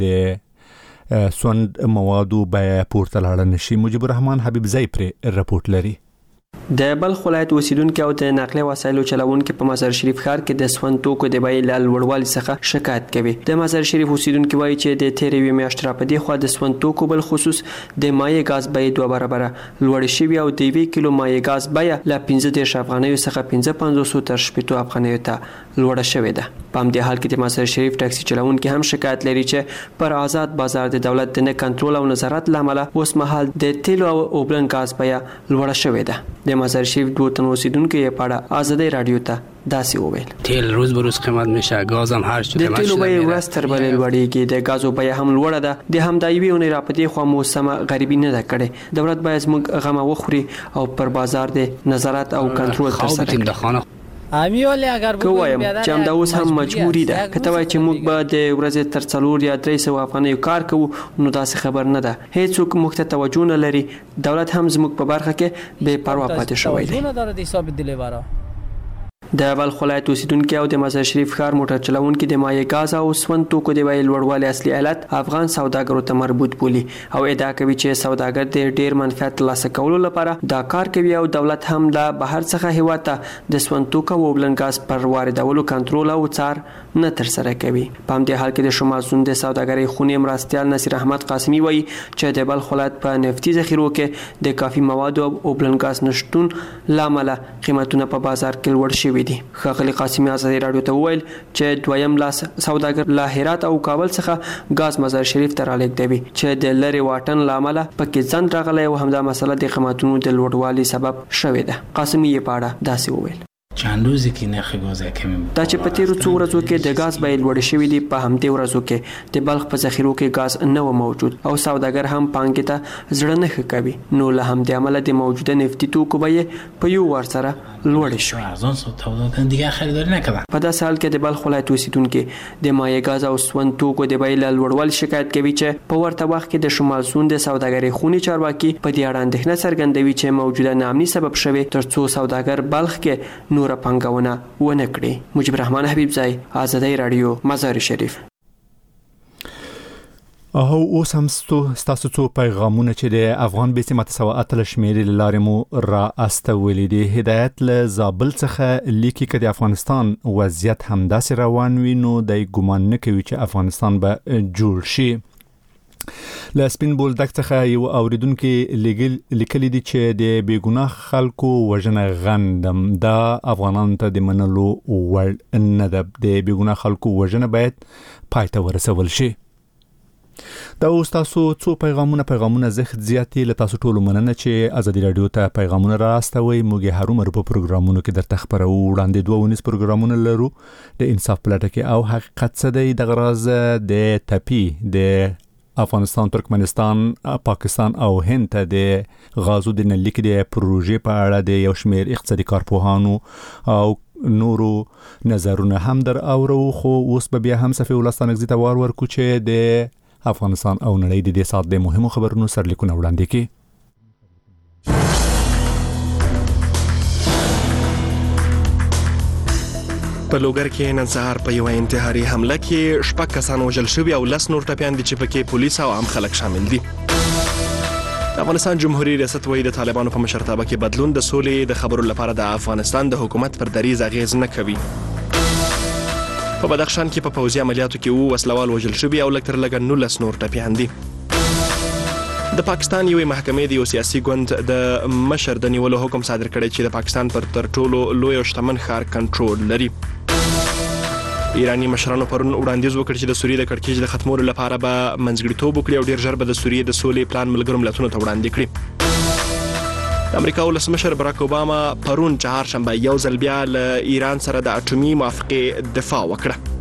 د سون موادو بیا پورته لاړ نشي مجيب الرحمن حبیب زئی پر رپورت لري د بلخ ولایت اوسیدونکو او د نقلیه وسایلو چلوونکو په مزار شریف ښار کې د سون توکو د بیې ل لوړوالي څخه شکایت کوي د مزار شریف اوسیدونکو وایي چې د تیرې میاشتې را په دی خو د سون توکو بل خصوص د مایع غاز بیې دوه برابر لوړ شوی او د یو کیلو مایع غاز بیه ل پنځه دېرش افغانیو څخه پنځه پنځوس تر شپږ افغانیو ته لوړه شوې ده په همدې حال کې د مزار شریف ټاکسي چلوونکو هم شکایت لري چې پر آزاد بازار د دولت د نه کنټرول او نظارت لامل اوس مهال د تیلو او اوبلن غاز بیه لوړه شوې ده د مزار شریف دوه تن اوسیدونکو یې پاړه آزادی رادیو ته داسې وویل تیل روز به روز قیمت میشه غاز هم هر څه د تیلو بیه ورځ تر بلې لوړېږي د غازو بیه هم لوړه ده د همدایوي اونۍ را پدې خو موسمه غریبي نه ده کړې دولت باید موږ غمه وخوري او پر بازار د نظارت او کنټرول ترسره کړي امیول اگر بگویم چې هم دا اوس هم مجبوری ده کته وای چې موږ به د ورځې تر څلور یا درې سوه افغانیو کار کوو نو داسې خبر نه ده هیڅوک موږ ته توجه نه لري دولت هم زموږ په برخه کې بې پروا پاتې شوی دی د بلخ ولایت اوسیدونکو او د مزار شریف ښار موټر چلوونکو د مایع غاز او سون توکو د بیې لوړوالي اصلي علت افغان سوداګرو ته مربوط بولي او ادعا کوي چې سوداګر د ډیر منفعت ترلاسه کولو لپاره دا کار کوي او دولت هم د بهر څخه هیواد ته د سون توکو او اوبلن غاز پر واردولو کنټرول او څار نه ترسره کوي په همدې حال کې د شمال سوند سوداګرۍ خونې مرستيال نصیر احمد قاسمی وایي چې د بلخ ولایت په نفتي ذخیرو کې د کافي مواد او اوبلن غاز نشټون لامل قیمتونه په بازار کې لوړ شوي دي خاغلی قاسمی آزادی رادیو ته وویل چې دویم لاس سوداګر له هرات او کابل څخه غاز مزار شریف ته رالیږدوي چې د لری واټن لامل پکې ځند راغلی او همدا مسله د قیمتونو د لوړوالي سبب شوې ده قاسمی یې پاړه داسې وویل چند روزی که نرخ گاز کمی بود. دا چې په تیرو څو ورځو کې د غاز بیې لوړې شوې دي، په همدې ورځو کې د بلخ په ذخیرو کې غاز نه و موجود او سوداګر هم پانګې ته زړه نه ښه کوي، نو له همدې امله د موجوده نفتي توکو بیې په یو وار سره لوړې شوې. ارزان شد، تولیدونکان دیگه خریداری نکردن. په داسې حال کې د بلخ ولایت اوسیدونکي د مایع غاز او سون توکو د بیې له لوړوالي شکایت کوي چې په ورته وخت کې د شمال سوند د سوداګرۍ خونې چارواکي په دې اړه اندېښنه څرګندوي چې موجوده ناامني سبب شوی ترڅو سوداګر بلخ کې نور پانګونه ونه کړي. مجيب الرحمن حبیبزای، آزادی رادیو، مزار شریف. او اوس هم ستاسو څو پیغامونه چې د افغان بیسي متساوي اتل شمیرې لارې مو را استولې دي. هدایت له زابل څخه لیکي چې د افغانستان وضعیت همداسې روان وي نو د ګومان نه کوي چې افغانستان به جوړ شي. له سپین بولدک څخه یو اوریدونکو لیکلي دي چې د بیګناه خلکو وژنه غندم دا افغانانو ته د منلو وړ نه ده. د بیګناه خلکو وژنه باید پای ته ورسول شي. دا اوس تاسو څو پیغامونه پیغامونه زخت زیاتې له تاسو ټولو مننه چې ازادي رادیو ته پیغامونه راستوي. موږ هرومرو په پروګرامونو کې درته خبرو وړاندې دوه ونیس پروګرامونه لرو د انصاف پلاټه کې او حقیقت څه دی د غراز د تپی د افغانستان، ترکمنستان، پاکستان او هند ته د غازو د نلیک د پروژې په اړه د یو شمېر اقتصادي کارپوهانو او نورو نظرونه هم در اورو. خو اوس به بیا هم صفي ولستان غزي ته وار ورکو چې د افغانستان او نړۍ د دې سات د مهمو خبرونو سرلیکونه وړاندې کړي. په لوګر کې نن سهار په یو انتحاري حمله کې شپږ کسان وژل شوي او لس نور ټپیان دي چې پکې پولیس او عام خلک شامل دي. افغانستان جمهوریت ریاست وایي د طالبانو په مشرتابه کې بدلون د سولې د خبرو لپاره د افغانستان د حکومت پر دریځ اغیز نه کوي. په بدخشان کې په پوځي عملیاتو کې وو وسلوال وژل شوي او لږ تر لږه نولس نور ټپیان دي. د پاکستان یوې محکمې د یو سیاسي ګوند د مشر د نیولو حکم صادر کړی چې د پاکستان پر تر ټولو لوی او شتمن ښار کنټرول لري. ایرانی مشرانو پرون وړاندیز وکړ چې د سوریې د کړکېچ د ختمولو لپاره به منځګړیتوب وکړي او ډیر ژر به د سوریې د سولې پلان ملګرو ملتونو ته وړاندې کړي. د امریکا ولسمشر براک اوباما پرون چهارشنبه یو ځل بیا له ایران سره د اټومي موافقې دفاع وکړه.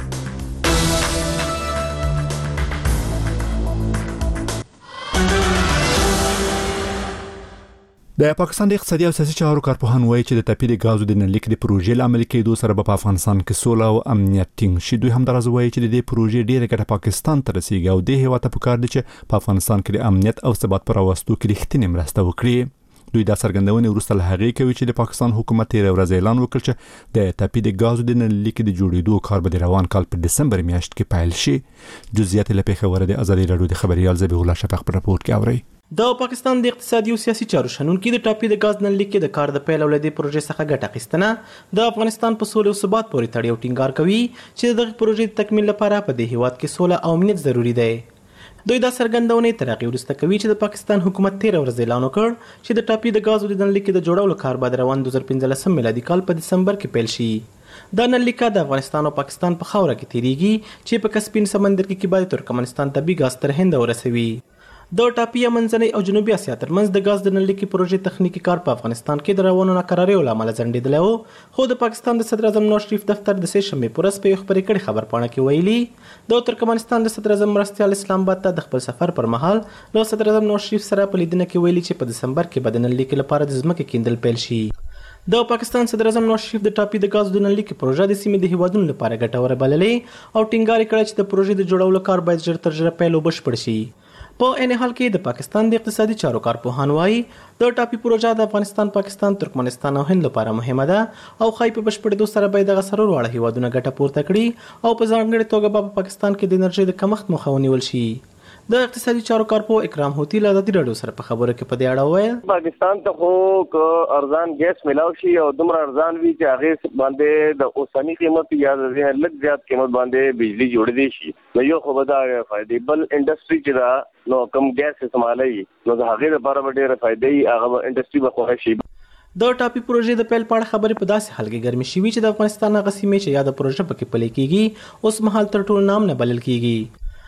د پاکستان د اقتصادي او سیاسي چارو کارپوهان وایي چې د تپې د غازو د نلیک د پروژې لامل کېدو سره په افغانستان کې سوله او امنیت ټینګ شي. دوی هم درځي وایي چې د دې پروژې ډیره ګټه پاکستان ته رسیږي او د هیواد په کار دي چې په افغانستان کې د امنیت او ثبات پر راوستو کې رښتینې مرسته وکړي. دوی دا څرګندونه وروسته له هغې کوي چې د پاکستان حکومت تیر ورځ اعلان وکړ چې د تپې د غازو د نلیک د جوړېدو کار به د روان کال په دسمبر میاشت کې پیل شي. جزئیات له پیښور د ازادي رادیو د خبريال ذبیح الله شفیق په راپور کې اوري. د پاکستان د اقتصادي او سیاسي چارو شنونکي د ټاپي د غاز نل لیکي د کار د پیل ولدي پروژې څخه ګټه اخیستنه د افغانستان په سولې او ثبات پورې تړي او ټینګار کوي چې دغه پروژې د تکمیل لپاره په دې هیواد کې سوله او امنیت ضروری دی. دوی دا څرګندونه تر هغه وروسته کوي چې د پاکستان حکومت تیر ورځ اعلان وکړ چې د ټاپي د غازو د نل لیکي د جوړولو کار به روان دوه هزار پنځلسم میلادي کال په دسمبر کې پیل شي. دا نل لیکه د افغانستان او پاکستان په خاوره کې تیریږي چې په کسپین سمندر کې کې بعد ترکمنستان ته بي غاز تر هند ورسوي. د ټاپي منځنۍ او جنوبي اسیا ترمنځ د غاز د نل لیکي پروژې تخنیکی کار په افغانستان کې د روانو ناکراریو لامل ځنډېدلی و. خو د پاکستان د صدر اعظم نواز شریف دفتر د سه شنبې په ورځ په یو خبرې کړې خبر پاڼه کې ویلي د ترکمنستان د صدر اعظم مرستیال اسلام آباد ته د خپل سفر پر مهال له صدر اعظم نواز شریف سره په لیدنه کې ویلي چې په دسمبر کې به د نل لیکي لپاره د ځمکې کیندل پیل شي. د پاکستان صدر اعظم نواز شریف د ټاپي د غاز د نل لیکي پروژه د سیمې د هیوادونو لپاره ګټوره بللې او ټینګار کړی چې د پروژې د جوړولو کار باید ژر تر ژره پیل او بشپړ شي. په ان حال کې د پاکستان د اقتصادي چارو کارپوهان وایي د ټاپي پروژه د افغانستان، پاکستان، ترکمنستان او هند لپاره مهمه ده او خای په بشپړېدو سره به د غسرور واړه هیوادونو ګټه پورته کړي او په ځانګړي توګه په پاکستان کې د انرژي د کمښت مخه ونیول شي. د اقتصادي چارو کارپوه اکرام هوتی له ازادي رادیو سره په خبره کې په دې اړه وویل پاکستان ته خو ک ارزان ګیس ملاو شي او دومره ارزان وي چې هغه باندې د اوسنی قیمت یا د لږ زیات قیمت باندې بجلی جوړ دی شي نو یو خو به دا فائدې بل انډستری چې دا نو کم ګیس استعمالوي نو د هغه لپاره ډېره فائدې هغه انډستری به خوښ شي. د ټاپي پروژې د پیل پاړه خبرې په داسې حال کې ګرمي شوي چې د افغانستان هغه سیمې چې یاد پروژه پکې پلي کیږي اوس مهال تر ټولو نام نه بلل کیږي.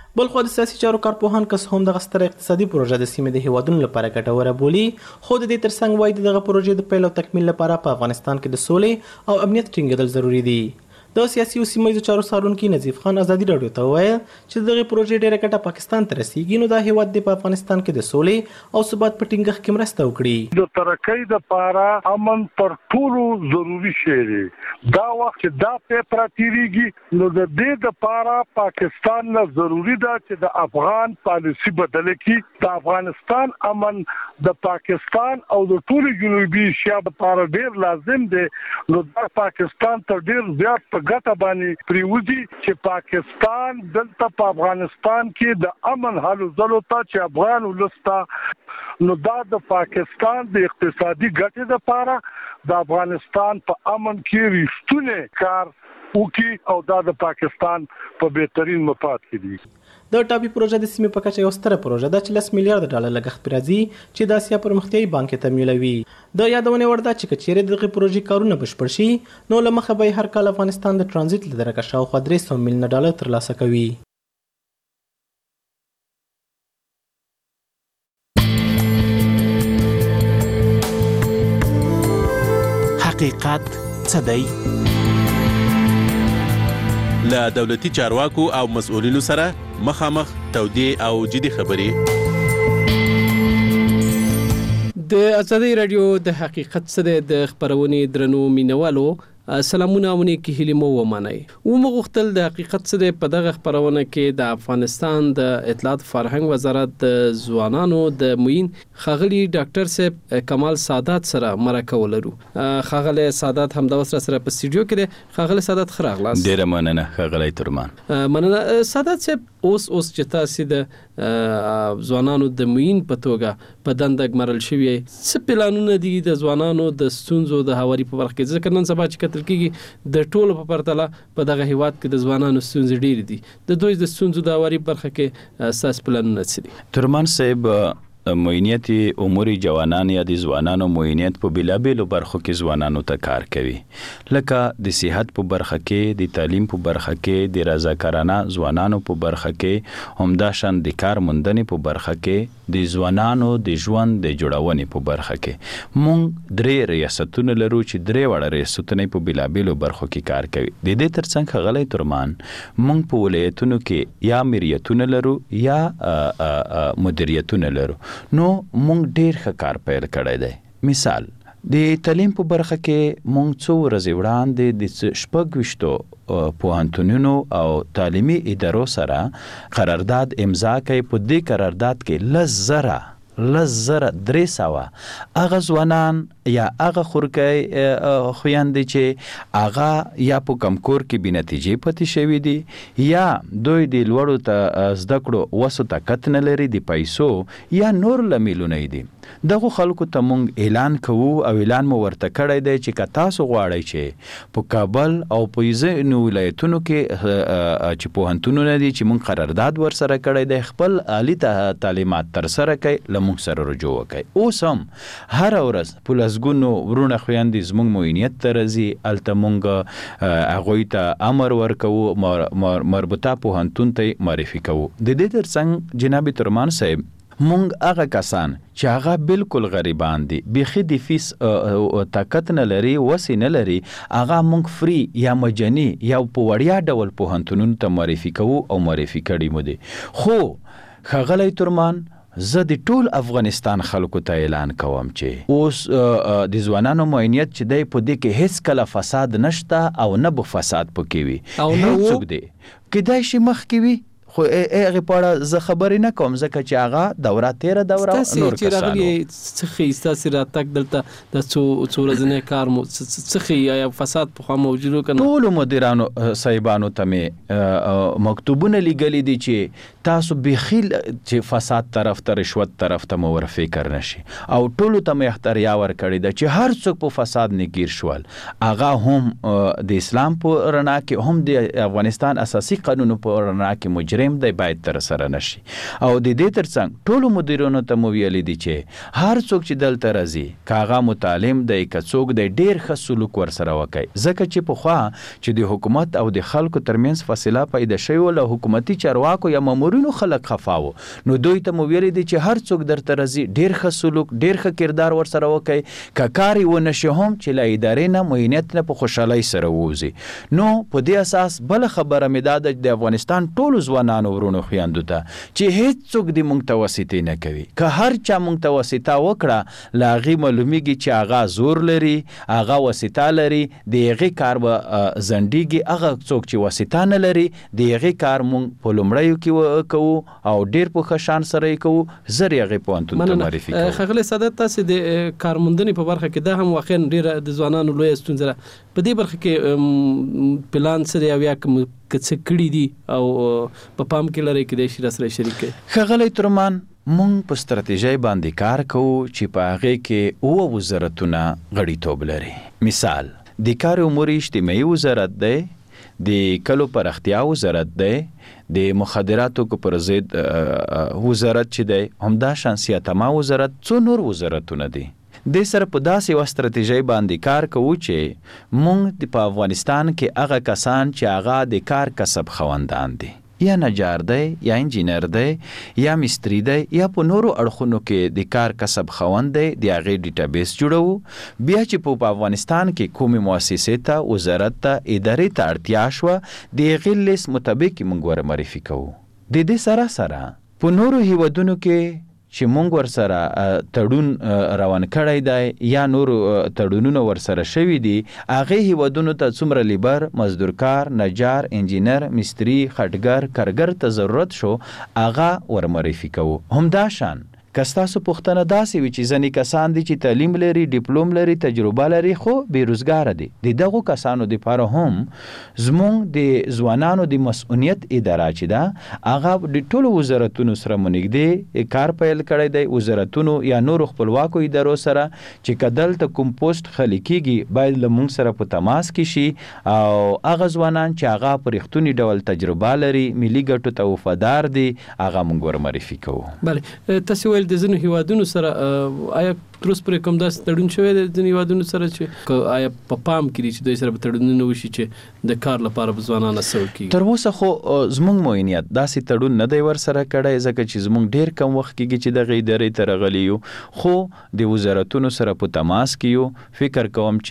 بلخو د سیاسي چارو کارپوهان کس هم د غستر اقتصادي پروژه د سیمې د هیوادونو لپاره ګټوره بولي، خو د دې ترڅنګ وایي دغه پروژې د پیل او تکمیل لپاره په افغانستان کې د سولې او امنیت ټینګېدل ضروری دي. د سیاسي او سیمه چارو څارونکي نظیف خان ازادي راډیو ته وویل چې دغه پروژې ډېره ګټه پاکستان ته رسیږي، نو دا هیواد د افغانستان کې د سولې او ثبات په ټینګښت کې مرسته وکړي. د ترقۍ لپاره امن تر ټولو ضروری شی دی. دا وخت چې دا پیپر تیریږي نو د دې لپاره پاکستان نه ضروری ده چې د افغان پالیسی بدل کړي. د افغانستان امن د پاکستان او د ټولو جنوبي ایشیا لپاره ډېر لازم دی. نو دا پاکستان ته ډېر زیات ګټه باندې پریوزي چې پاکستان دلته په افغانستان کې د امن حل زلو ته چې افغان ولستا نو دا د پاکستان د اقتصادي ګټې لپاره د افغانستان په امن کې رښتونه کار وکي او دا د پاکستان په بهترین مفاد کې دي. د ټاپي پروژه د سیمې په کچه یو ستره پروژه ده چې لس میلیارډ ډالر لګښت پرې راځي چې د اسیا پرمختیایي بانک ته تمویلوي. د یادونه وړ ده چې کچېرې دغه پروژې کارونه بشپړ شي نو له مخه به هر کال افغانستان د ترانزیت له درکه شاوخوا درې سوه میلیونه ډالر ترلاسه کوي. حقیقت څه دی؟ له دولتي چارواکو او مسؤلینو سره مخامخ تودې او جدي خبرې. د ازادي رادیو د حقیقت څه دی د خبرونې درنو مینوالو سلامونه مونږ کې هلي مو ومنئ. و مغختل د حقیقت څه دی په دغه خبرونه کې د افغانستان د اطلاعات فرهنګ وزارت د ځوانانو د موین خغلی ډاکټر صاحب کمال سادات سره مرکه ولرو. خغلی سادات هم د وسره سره په سټوډیو کې دی. خغلی سادات خراغلاس. ډیره مننه خغلی ترمان. مننه سادات صاحب اوس اوس چې تاسو د ځوانانو د موین په توګه په دنده ګمرل شوی څه پلانونه دي د ځوانانو د ستونزو د هواري په برخه کې؟ ځکه نن سبا چې کتل کېږي د ټولو په پرتله په دغه هیواد کې د ځوانانو ستونزې ډېرې دي. د دوی د ستونزو د هواري برخه کې اساس پلانونه څه دي؟ ترمان صاحب موینیت امور جوانان یا د ځوانانو موینیت په بلابلو برخو کې ځوانانو ته کار کوي، لکه د صحت په برخه کې، د تعلیم په برخه کې، د رضاکارانه ځوانانو په برخه کې، همداشان د کار موندنې په برخه کې، د ځوانانو د ژوند د جوړونې په برخه کې. مونږ درې ریاستونه لرو چې درې وړه ریاستونه په بلابلو برخو کې کار کوي. د دې ترڅنګ خغلی ترمان مونږ په ولایتونو کې یا مریتونه لرو یا مدیریتونه لرو. نو مونږ ډیر ښه کار پیل کړی دی. مثال د تعلیم په برخه کې مونږ څو ورځې وړاندې د شپږ ویشتو پوهنتونونو او تعلیمي ادارو سره قرارداد امضا کړی. په دې قرارداد کې لس زره لس زره درې سوه هغه ځوانان یا هغه خورکۍ خویندې چې هغه یا په کمکور کې بې نتیجې پاتې شوي دي یا دوی د لوړو ته زده کړو وسو طاقت نه لري د پیسو یا نور لاملونه دي. دغه خلکو ته مونږ اعلان کوو او اعلان مو ورته کړی دی چې که تاسو غواړئ چې په کابل او په ځینو ولایتونو کې چې پوهنتونونه دي چې مونږ قرارداد ورسره کړی دی خپل عالي تعلیمات ترسره کړئ له مونږ سره رجوع وکړئ. اوس هم هره ورځ په لسګونو ورونه خویندې زموږ موینیت ته راځي، هلته مونږ هغوی ته امر ورکوو، مربوطه پوهنتون ته معرفي کوو. د دې ترڅنګ جناب ترمان صاحب مونږ هغه کسان چې هغه بالکل غریبان دي، بیخي د فیس طاقت نه لري، وسې نه لري، هغه مونږ فری یا مجاني یا په وړیا ډول پوهنتونونو ته معرفي کوو او معرفي کړي مو دي. خو ښاغلی ترمان زه د ټول افغانستان خلکو ته اعلان کوم چې اوس د ځوانانو معینیت چې دی په دې کې هیڅ کله فساد نشته او نه به فساد پکې وي. هیڅوک دی کیدای شي مخکې وي خو هغه پاړه زه خبرې نه کوم ځکه چې هغه دوره تیره دوره نور کسانو څخه ستاسو راتګ دلته د څو څو ورځې کار مو څخه یا فساد په خوا موجود کنه. ټول مدیرانو صاحبانو ته مې مکتوبونه لیږلي دي چې تاسو بخیل چې فساد طرف ته رشوت طرف ته مو ور فکر نشي او ټول ته مې اختیار ورکړی ده چې هر څوک په فساد نه گیر شول هغه هم د اسلام په رڼا کې هم د افغانستان اساسي قانون په رڼا کې مجرم مجرم دی باید تر سره نشي. او د دې ترڅنګ ټولو مدیرانو ته مو ویلي دي چې هر څوک چې دلته راځي کاغه متعلم دی که څوک دی ډیر ښه سلوک ورسره وکړي، ځکه چې پخوا چې د حکومت او د خلکو ترمنځ فاصله پیدا شوې وه، له حکومتي چارواکو یا مامورینو خلک خفا وو، نو دوی ته مو ویلي دي چې هر څوک درته راځي ډیر ښه سلوک ډیر ښه کردار ورسره وکړي، که کار یې ونه شي هم چې له ادارې نه معینت نه په خوشحالۍ سره ووځي. نو په دې اساس بله خبره مې دا ده د افغانستان ټولو ځوانانو ورونو خویندو ته چې هیڅوک د موږ ته واسطې نه کوي، که هر چا موږ ته واسطه وکړه له هغې معلومیږي چې هغه زور لري، هغه واسطه لري، د هغې کار به ځنډیږي. هغه څوک چې واسطه نه لري د هغې کار موږ په لومړیو کې کوو او ډیر په ښه شان سره یې کوو، زر یې هغې پوهنتون ته معرفي کوو. ښاغلی سعادت، تاسې د کارموندنې په برخه کې دا هم واقعا ډېره د ځوانانو لویه ستونزه ده. په دې برخه کې پلان څه دی او یا که څه کړي دي او په پام کې لرئ کېدای شي راسره شریک کړئ؟ ښاغلی ترمان، مونږ په ستراتیژۍ باندې کار کوو چې په هغې کې اووه وزارتونه غړیتوب لري. مثال د کار امور اجتماعي وزارت دی، د کلو پراختیا وزارت دی، د مخدراتو کو پر ضد وزارت چې دی، همداشان سیاتما وزارت، څو نور وزارتونه دي. د سره په داسې یوه ستراتیژۍ باندې کار کوو چې مونږ په افغانستان کې هغه کسان چې هغه د کار کسب خوندان دي، یا نجار دی، یا انجینر دی، یا مستری دی، یا په نورو اړخونو کې د کار کسب خوند دی، د هغې ډیټابیس جوړوو. بیا چې په افغانستان کې کومې مؤسسې ته، وزارت ته، ادارې ته اړتیا شوه د هغې لیست مطابق موږ ور معرفي کوو. د دې سره سره په نورو هیوادونو کې چې مونږ ورسره تړون روان کړی دی یا نور تړونونه ورسره شوي دي، هغې هیوادونو ته څومره لیبر، مزدورکار، نجار، انجینر، مستری، خټګر، کارګر ته ضرورت شو هغه ور معرفي کوو. همداشان که ستاسو پوښتنه داسې وي چې ځینې کسان دي چې تعلیم لري، ډیپلوم لري، تجربه لري خو بېروزګاره دي، د دغو کسانو دپاره هم زموږ د ځوانانو د مسؤلیت اداره چې ده هغه د ټولو وزارتونو سره مو نږدې کار پیل کړی دی. وزارتونو یا نورو خپلواکو ادارو سره چې که دلته کوم پوسټ خالي کېږي باید له موږ سره په تماس کې شي او هغه ځوانان چې هغه په رښتوني ډول تجربه لري، ملي ګټو ته وفادار دي، هغه موږ ور معرفي کوو. بله، تاسې د ځینو هیوادونو سره آیا تر اوسه پورې کوم داسې تړون شوی دی ځینو هیوادونو سره چې آیا په پام کې دي چې دوی سره به تړونونه وشي چې د کار لپاره به ځوانان هڅول کېږي؟ تر اوسه خو زموږ معینیت داسې تړون نه دی ورسره کړی، ځکه چې زموږ ډېر کم وخت کېږي چې دغې ادارې ته راغلي یو، خو د وزارتونو سره په تماس کې یو. فکر کوم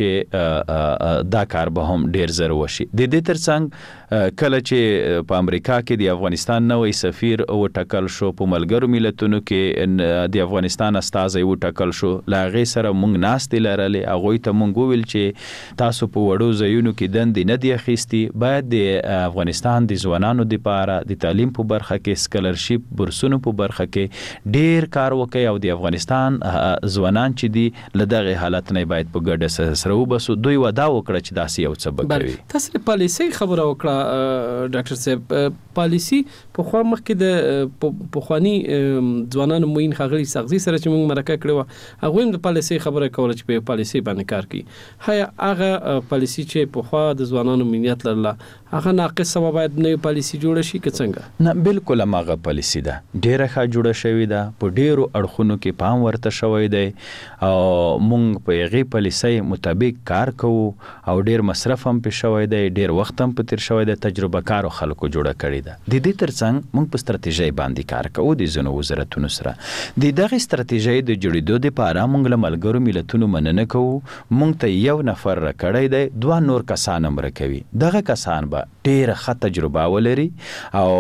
چې دا کار به هم ډېر زر وشي. د دې ترڅنګ کله چې په امریکا کې د افغانستان نوی سفیر وټاکل شو، په ملګرو ملتونو کې د افغانستان استازی وټاکل شو، له هغې سره موږ ناستې لرلې. هغوی ته موږ وویل چې تاسو په وړو ځایونو کې دندې نه دي اخیستي، باید د افغانستان د ځوانانو دپاره د تعلیم په برخه کې، سکالرشپ بورسونو په برخه کې ډېر کار وکړي او د افغانستان ځوانان چې دي له دغې حالت نه باید په ګډه سره وباسو. دوی وعده وکړه چې داسې یو څه به کوي. تاسې د پالیسۍ خبره وکړه ډاکټر صاحب. پالیسي پخوا مخکې د پخواني ځوانانو معین ښاغلي سغزي سره چې موږ مرکه کړې وه، هغوی هم د پالیسۍ خبره کوله چې په پالیسۍ باندې کار کوي. هیا هغه پالیسي چې پخوا د ځوانانو معینیت لرله هغه ناقصه وه، باید نوې پالیسي جوړه شي که څنګه؟ نه، بالکل هماغه پالیسي ده، ډېره ښه جوړه شوې ده، په ډېرو اړخونو کې پام ورته شوی دی او موږ په هغې پالیسۍ مطابق کار کوو او ډېر مصرف هم پې شوی دی، ډېر وخت هم په تېر شوی دی، تجربه کارو خلکو جوړه کړې ده. د دې ترڅنګ موږ په ستراتیژۍ باندې کار کوو د ځینو وزارتونو سره. د دغې ستراتیژۍ د جوړېدو دپاره موږ له ملګرو ملتونو مننه کوو. موږ ته یو نفر راکړی دی، دوه نور کسان هم راکوي. دغه کسان به ډېره ښه تجربه ولري او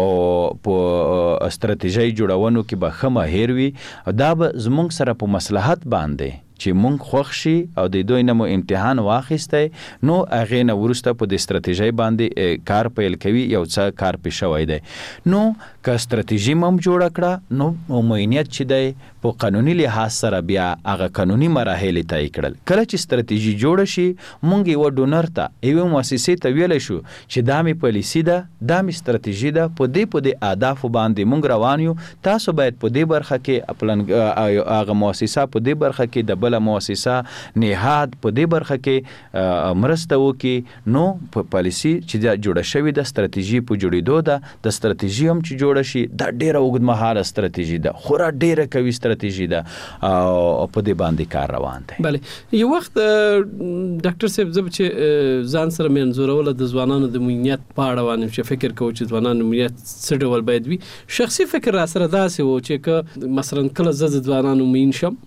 په ستراتیژۍ جوړونو کې به ښه ماهر وي. دا به زموږ سره په مصلحت باندې چې مونږ خوښ شي او د دوی نه مو امتحان واخیستی، نو هغې نه وروسته په دې ستراتیژۍ باندې کار پیل کوي، یو څه کار پې شوی دی. نو که ستراتیژي مم جوړ کړه نو موینیت چې دی په قانوني لحاظ سره بیا هغه قانوني مراحل طی کړل. کله چې ستراتیژي جوړ شي مونږ یو ډونر ته یو مؤسسې ته ویل شو چې دا می پالیسی ده دا می ستراتیژي ده په دې په دې اهداف باندې مونږ روان یو تاسو باید په دې برخه کې خپل هغه مؤسسه په دې برخه کې د بل مؤسسه نهاد په دې برخه کې مرسته وکړي. نو په پالیسی چې جوړه شوې د ستراتیژي په جوړېدو ده د ستراتیژي هم چې جوړه شي دا ډیره اوږدمهاله ستراتیژي ده خورا ډیره قوي ستراتیژي ده او په دې باندې کار روان دی. بله یو وخت ډاکټر صاحب زه چې ځان سره منځوروله د ځوانانو د موینیت په اړه وانم چې فکر کوم چې ځوانانو موینیت څه ډول باید وي. شخصي فکر را سره داسې و چې که مثلا کله زه د ځوانانو موین شم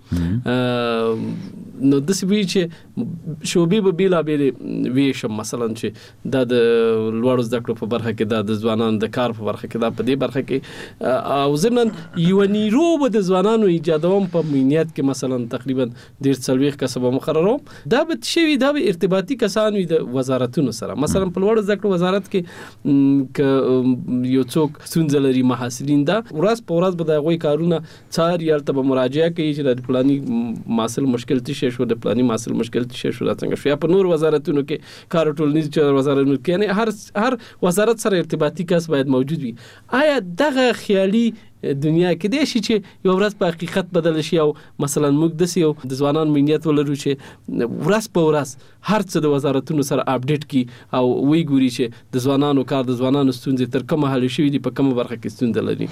نو داسې وي چې شعبې به بېلابېلې ویشم مثلا چې دا د لوړو زده کړو په برخه کې دا د ځوانانو د کار په برخه کې دا په دې برخه کې او ضمن یو نیرو به د ځوانانو ایجادوم په موینیت کې مثلا تقریبا ډېر څلوېښت کسه به مقرروم دا به شوي دا به ارتباطي کسان وي د وزارتونو سره مثلا په لوړو زده کړو وزارت کې که یو څوک ستونزه لري محصلین دا ورځ په ورځ به د هغوی کارونه څاري هلته به مراجعه کوي چې د فلاني محصل مشکل څه شو د فلاني محصل مشکل څه شو دا څنګه شو یا په نور وزارتونو کې کار ټولنیز وزارتونو کې یعنی هر هر وزارت سره ارتباطي کس باید موجود وي. آیا دغه خیالي دنیا کې دی شي چې یو ورځ په حقیقت بدل شي او مثلا موږ داسې یو د ځوانانو موینیت ولرو چې ورځ په ورځ هر څه د وزارتونو سره اپډیټ کی او وی ګوري چې د ځوانانو کار د ځوانانو ستونزې تر کومه حل شوي دي په کومه برخه کې ستونزه لري.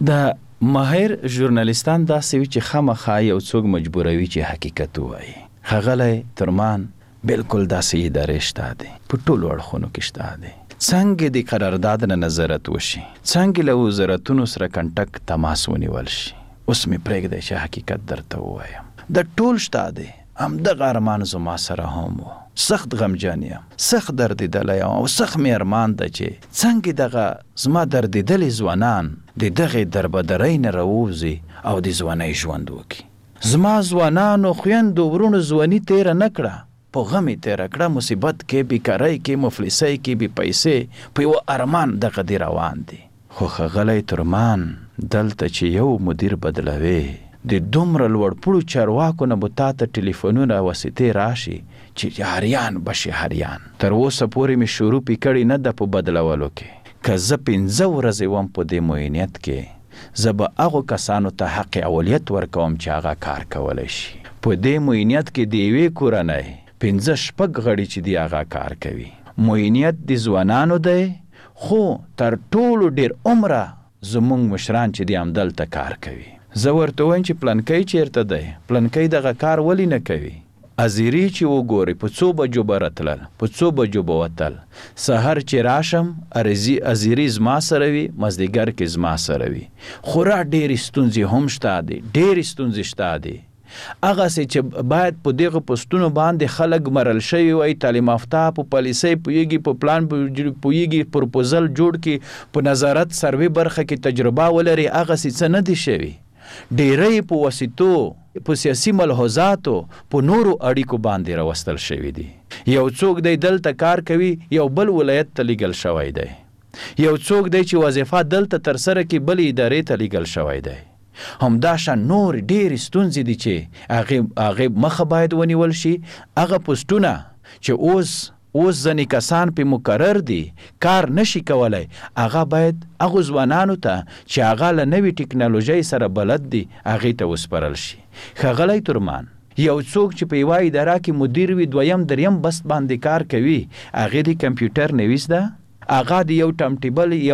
د ماهر ژورنالیستان داسې وي چې خامخا یو څوک مجبوروي چې حقیقت ووایي. ښاغلی ترمان بالکل داسې ادارې شته دي په ټولو اړخونو کې شته دي څنګه د قرارداد نه نظارت وشي څنګه له وزارتونو سره کنټک تماس ونیول شي. اوس مې پرېږدی چې حقیقت درته ووایم د ټول شته دی همدغه ارمان زما سره هم و سخت غمجن یم سخت دردېدلی یم او سخت مې ارمان ده چې څنګه دغه زما دردېدلي ځوانان د دغې دربدرۍ نه راووځي او د ځوانۍ ژوند وکړي. زما ځوانانو خویندو ورونو ځواني تېره نه کړه په غمې تېره کړه مصیبت کې بیکارۍ کې مفلسۍ کې بې پیسې په یو ارمان دغه دی روان دي. خو ښاغلی ترمان دلته چې یو مدیر بدلوي د دومره لوړپوړو چارواکو نه به تا ته ټلیفونونه واسطې راشي چې هریان بشي هریان. تر اوسه پورې مې شروع پې کړې نه ده په بدلولو کې. که زه پنځه ورځې وم په دې موینیت کې زه به هغو کسانو ته حق اولیت ورکوم چې هغه کار کولی شي. په دې موینیت کې د یوې کورنۍ پنځه شپږ غړي چې دی هغه کار کوي. موینیت د ځوانانو دی خو تر ټولو ډېر عمره زمونږ مشران چې دی همدلته کار کوي. زه ورته وایم چې پلنکی چیرته دی پلنکی دغه کار ولې نه کوي. ازیري چې وګوري په څو بجو به راتلل په څو بجو به وتل سهار چې راشم ازیري زما سره وي مازدیګر کې زما سره وي. خورا ډېرې ستونزې هم شته دي ډېرې ستونزې شته دي هغسې چې باید په دغه پوسټونو باندې خلک مرل شوي وای تعلیم یافته په پالیسۍ پوهېږي په پلان پوهېږي پروپوزل جوړ کړي په نظارت سروې برخه کې تجربه ولري هغسې څه نه دي شوي. ډېری په واسطو په سیاسي ملحوظاتو په نورو اړیکو باندې راوستل شوي دي. یو څوک دی دلته کار کوي یو بل ولایت ته لیږل شوی دی. یو څوک دی چې وظیفه دلته ترسره کړي بل ادارې ته لیږل شوی دی. همداشان نور ډېرې ستونزې دي چې هغې هغې مخه باید ونیول شي. هغه پوسټونه چې اوس اوس ځینې کسان پې مقرر دي کار نشي کولی هغه باید هغو ځوانانو ته چې هغه له نوې ټکنالوژۍ سره بلد دي هغې ته وسپارل شي. ښاغلی ترمان یو څوک چې په یوه اداره کې مدیر وي دویم دریم بست باندې کار کوي هغې د کمپیوټر نویس ده هغه د یو ټم ټیبل یو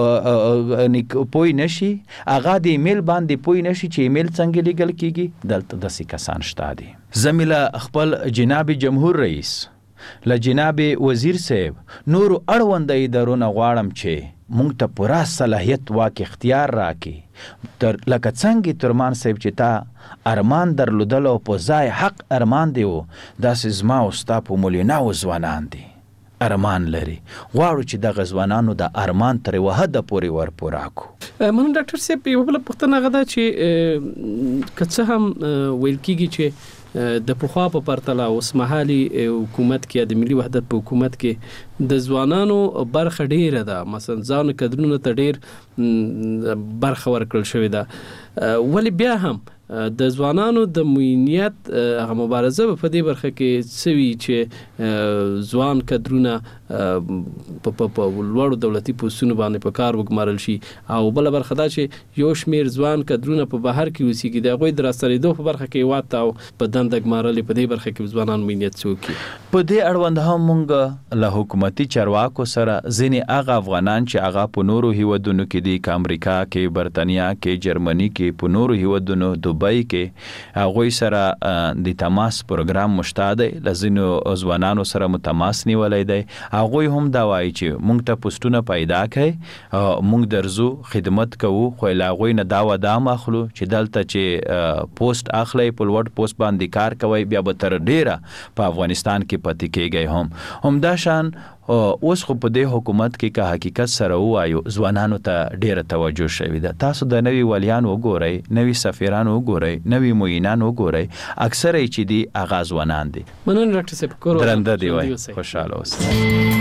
پوی نشي هغه د ایمیل باندې پوی نشي چې ایمیل څنګه لیږل کیږي. دلته داسې کسان شته دي. زه مې له خپل جناب جمهور رئیس له جناب وزیر صاحب نورو اړونده ادارو نه غواړم چې مونږ ته پوره صلاحیت واک اختیار راکړي تر لکه څنګه ترمان صاحب چې تا ارمان درلودل او په ځای حق ارمان دی و داسې زما او ستا په ملیوناو ځوانان دي ارمان لري غواړو چې دغه ځوانانو د ارمان تر یوه حده پورې ور پوره کړو. مننه ډاکټر صاحب یوه بله پوښتنه هغه ده چې که څه هم ویل کېږي چې د پخوا په پرتله اوس مهالي حکومت کې د ملي وحدت په حکومت کې د ځوانانو برخه ډیره ده، مثلا ځان کډرونو ته ډیر برخه ورکړل شوې ده، ولی بیا هم د ځوانانو د موینیت هغه مبارزه په دې برخه کې سوي چې ځوان کډرونه په لوړو دولتي پوسټونو باندې په کار وګمارل شي، او بل برخه دا چې یو شمیر ځوان کډرونه په بهر کې اوسېږي، د هغوی د راستنېدو په برخه کې واته او په دنده ګمارلې په دې برخه کې ځوانان موینیت څوکي. په دې اړوند هم موږ له حکومتي چارواکو سره ځینې هغه افغانان چې هغه په نورو هیوادونو کې دي، که امریکا کې، برطانیا کې، جرمني کې، په نورو هیوادونو دوبۍ کې، هغوی سره د تماس پروګرام مشته دی، له ځینو ځوانانو سره مو تماس نیولی دی. هغوی هم دا وایي چې موږ ته پوسټونه پیدا کړئ، موږ درځو خدمت کوو، خو له هغوی نه دا ودام اخلو چې دلته چې پوسټ اخلئ په لوړ پوسټ باندې کار کوئ، بیا به تر ډیره په افغانستان کې پاتې کېږئ. هم همدا شان اوس خو په دې حکومت کې که حقیقت سره ووایو ځوانانو ته ډیره توجه شوې ده. تاسو د نوي ولیانو وګورئ، نوي سفیرانو وګورئ، نوي معینانو وګورئ، اکثره یې چې دي هغه ځوانان دي. مننه ډاکټر صاحب، کور درنده دی وای، خوشاله اوسئ.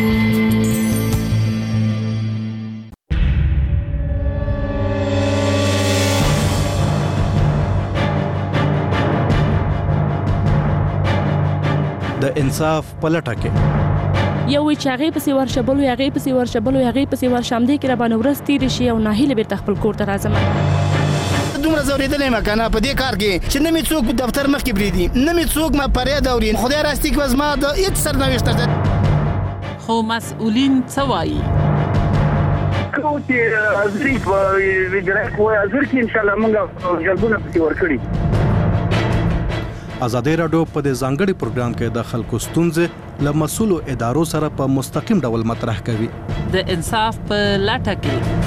د انصاف پلټه کې یو وی چې هغې پسې ورشه، بل وی هغې پسې ورشه، بل وی هغې پسې ورشه، همدې کې راباندې ورځ تېرې شي او ناهیله بېرته خپل کور ته راځم. دومره ځورېدلی یم که نه په دې کار کې چې نه مې څوک دفتر مخکې پرېږدي، نه مې څوک ما فریاد اوري. خدای راستي کې به زما د هېڅ سرنوشت ده. خو مسؤلین څه وایي؟ کوم چې حاضري په وزارت وایي حاضر کې انشاءالله موږ جلبونه پسې ورکړي. ازادي راډیو په دې ځانګړي پروګرام کې د خلکو ستونزې له مسؤلو ادارو سره په مستقیم ډول مطرح کوي. د انصاف په لټه کې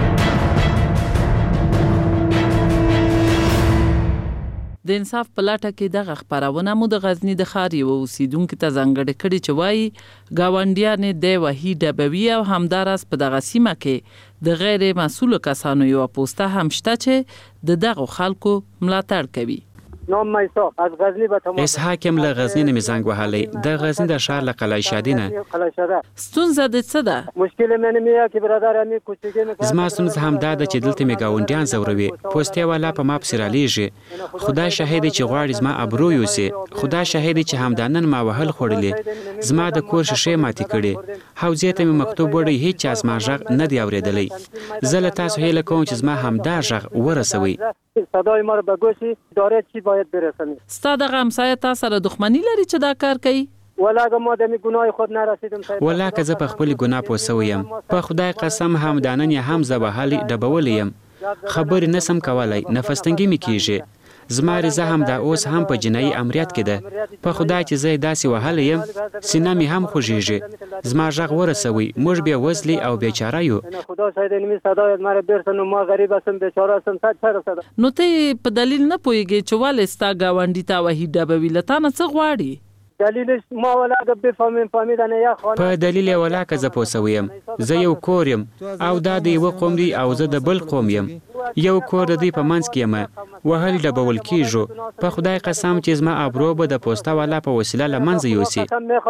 د انصاف په لټه کې دغه خبرونه مو د غزنی د ښار یو اوسیدونکو ته ځانګړې کړي چې وایي ګاونډیانې د وحید ډبوي او همداراز په دغه سیمه کې د غیر مسؤلو کسانو یو پوسټه هم شته چې د دغه خلکو ملاتړ کوي. نام میساق از غزنی به تمام اسحاق هم له غزنی نه زنګ وهلی د غزنی د شهر له قلعه شادینه ستونزه د څه ده؟ مشکل من میه که برادر امی کوچیکه زما ستونزه هم دا ده چې دلته می گاونډیان زوروي، پوسټي والا په ما پسې رالیږي. خدا شاهد چې غواړي زما ابرو یوسي، خدا شاهد چې همدانن ما وهل خوړلې، زما د کور شیشه ماتې کړي، حوزې ته می مکتوب وړي، هیڅ چا زما غږ نه دی اوریدلی. زه له تاسو هیله کوم چې زما همدا غږ ورسوي. صدای ما رو به گوش اداره چی باید برسونید. ستا دغه همسایه تا سره دښمني لري چې دا کار کوي؟ ولا که ما د ګناه خود نرسیدم. ولا که زه په خپل ګناه پوه سوی یم، په خدای قسم هم دانن یا هم زه وهلی ډبولی یم، خبرې نسم کولی، نفس تنګي مې کېږي. زما رضا هم دا اوس هم په جنایي امریت کې ده. په خدای چې زه داسې وهلی یم، سینه مې هم خوږېږي. زما غږ ورسوي، موږ بیا وزلي او بیچاره یو. خدا شاید نمی صدایت مرا برسن و ما غریب هستم بیچاره هستم. صد چه رسد؟ نو ته په دلیل نه پوهېږې چې ولې ستا ګاونډي تا وحید ډبوي له تا نه څه غواړي؟ دلیلش ما ولا د بفهمم فهمیدن یا خانه په دلیل ولا که زه پوه سوی یم، زه یو کور یم او دا د یوه قوم دی او زه د بل قوم یم، یو کور د دوی په منځ کې یم، وهل ډبول کېږو. په خدای قسم چې زما ابرو به د پوسته والا په وسیله له منځه یوسي.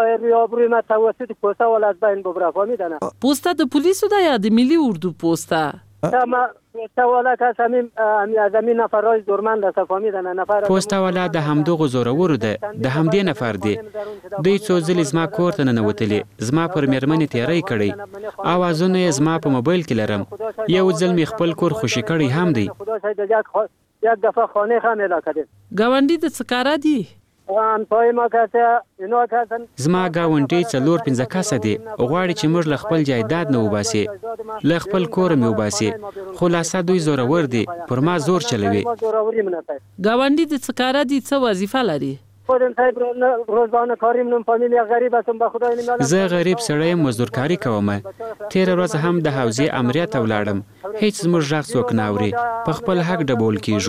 پوسته د پولیسو ده یا د ملي اردو پوسته؟ پوسته والا کس همین از همین نفرهای دورمند است فهمیدن نفر پوسته والا د همدغو زورورو ده، د همدې نفر دی. دوی څو ځلې زما کور ته ننوتلي، زما پر میرمنې تیری کړی، اوازونه یې زما په موبایل کې لرم. یو ځل مې خپل کور خوشي کړی هم دی. یک دفعه خانه خم اعلان کردیم. ګاونډي د څه کاره دي؟ زما ګاونډي څلور پنځه کسه دي، غواړي چې موږ له خپل جایداد نه وباسي، له خپل کوره مې وباسي. خلاصه دوی زورور دي، پر ما زور چلوي. ګاونډي د څه کاره دي، څه وظیفه لري؟ زه غریب سړی یم، مزدورکاري کوم. تېره ورځ هم د حوزې امریت ته ولاړم، هیڅ زموږ غږ څوک نه اوري، په خپل حق ډبول کېږو.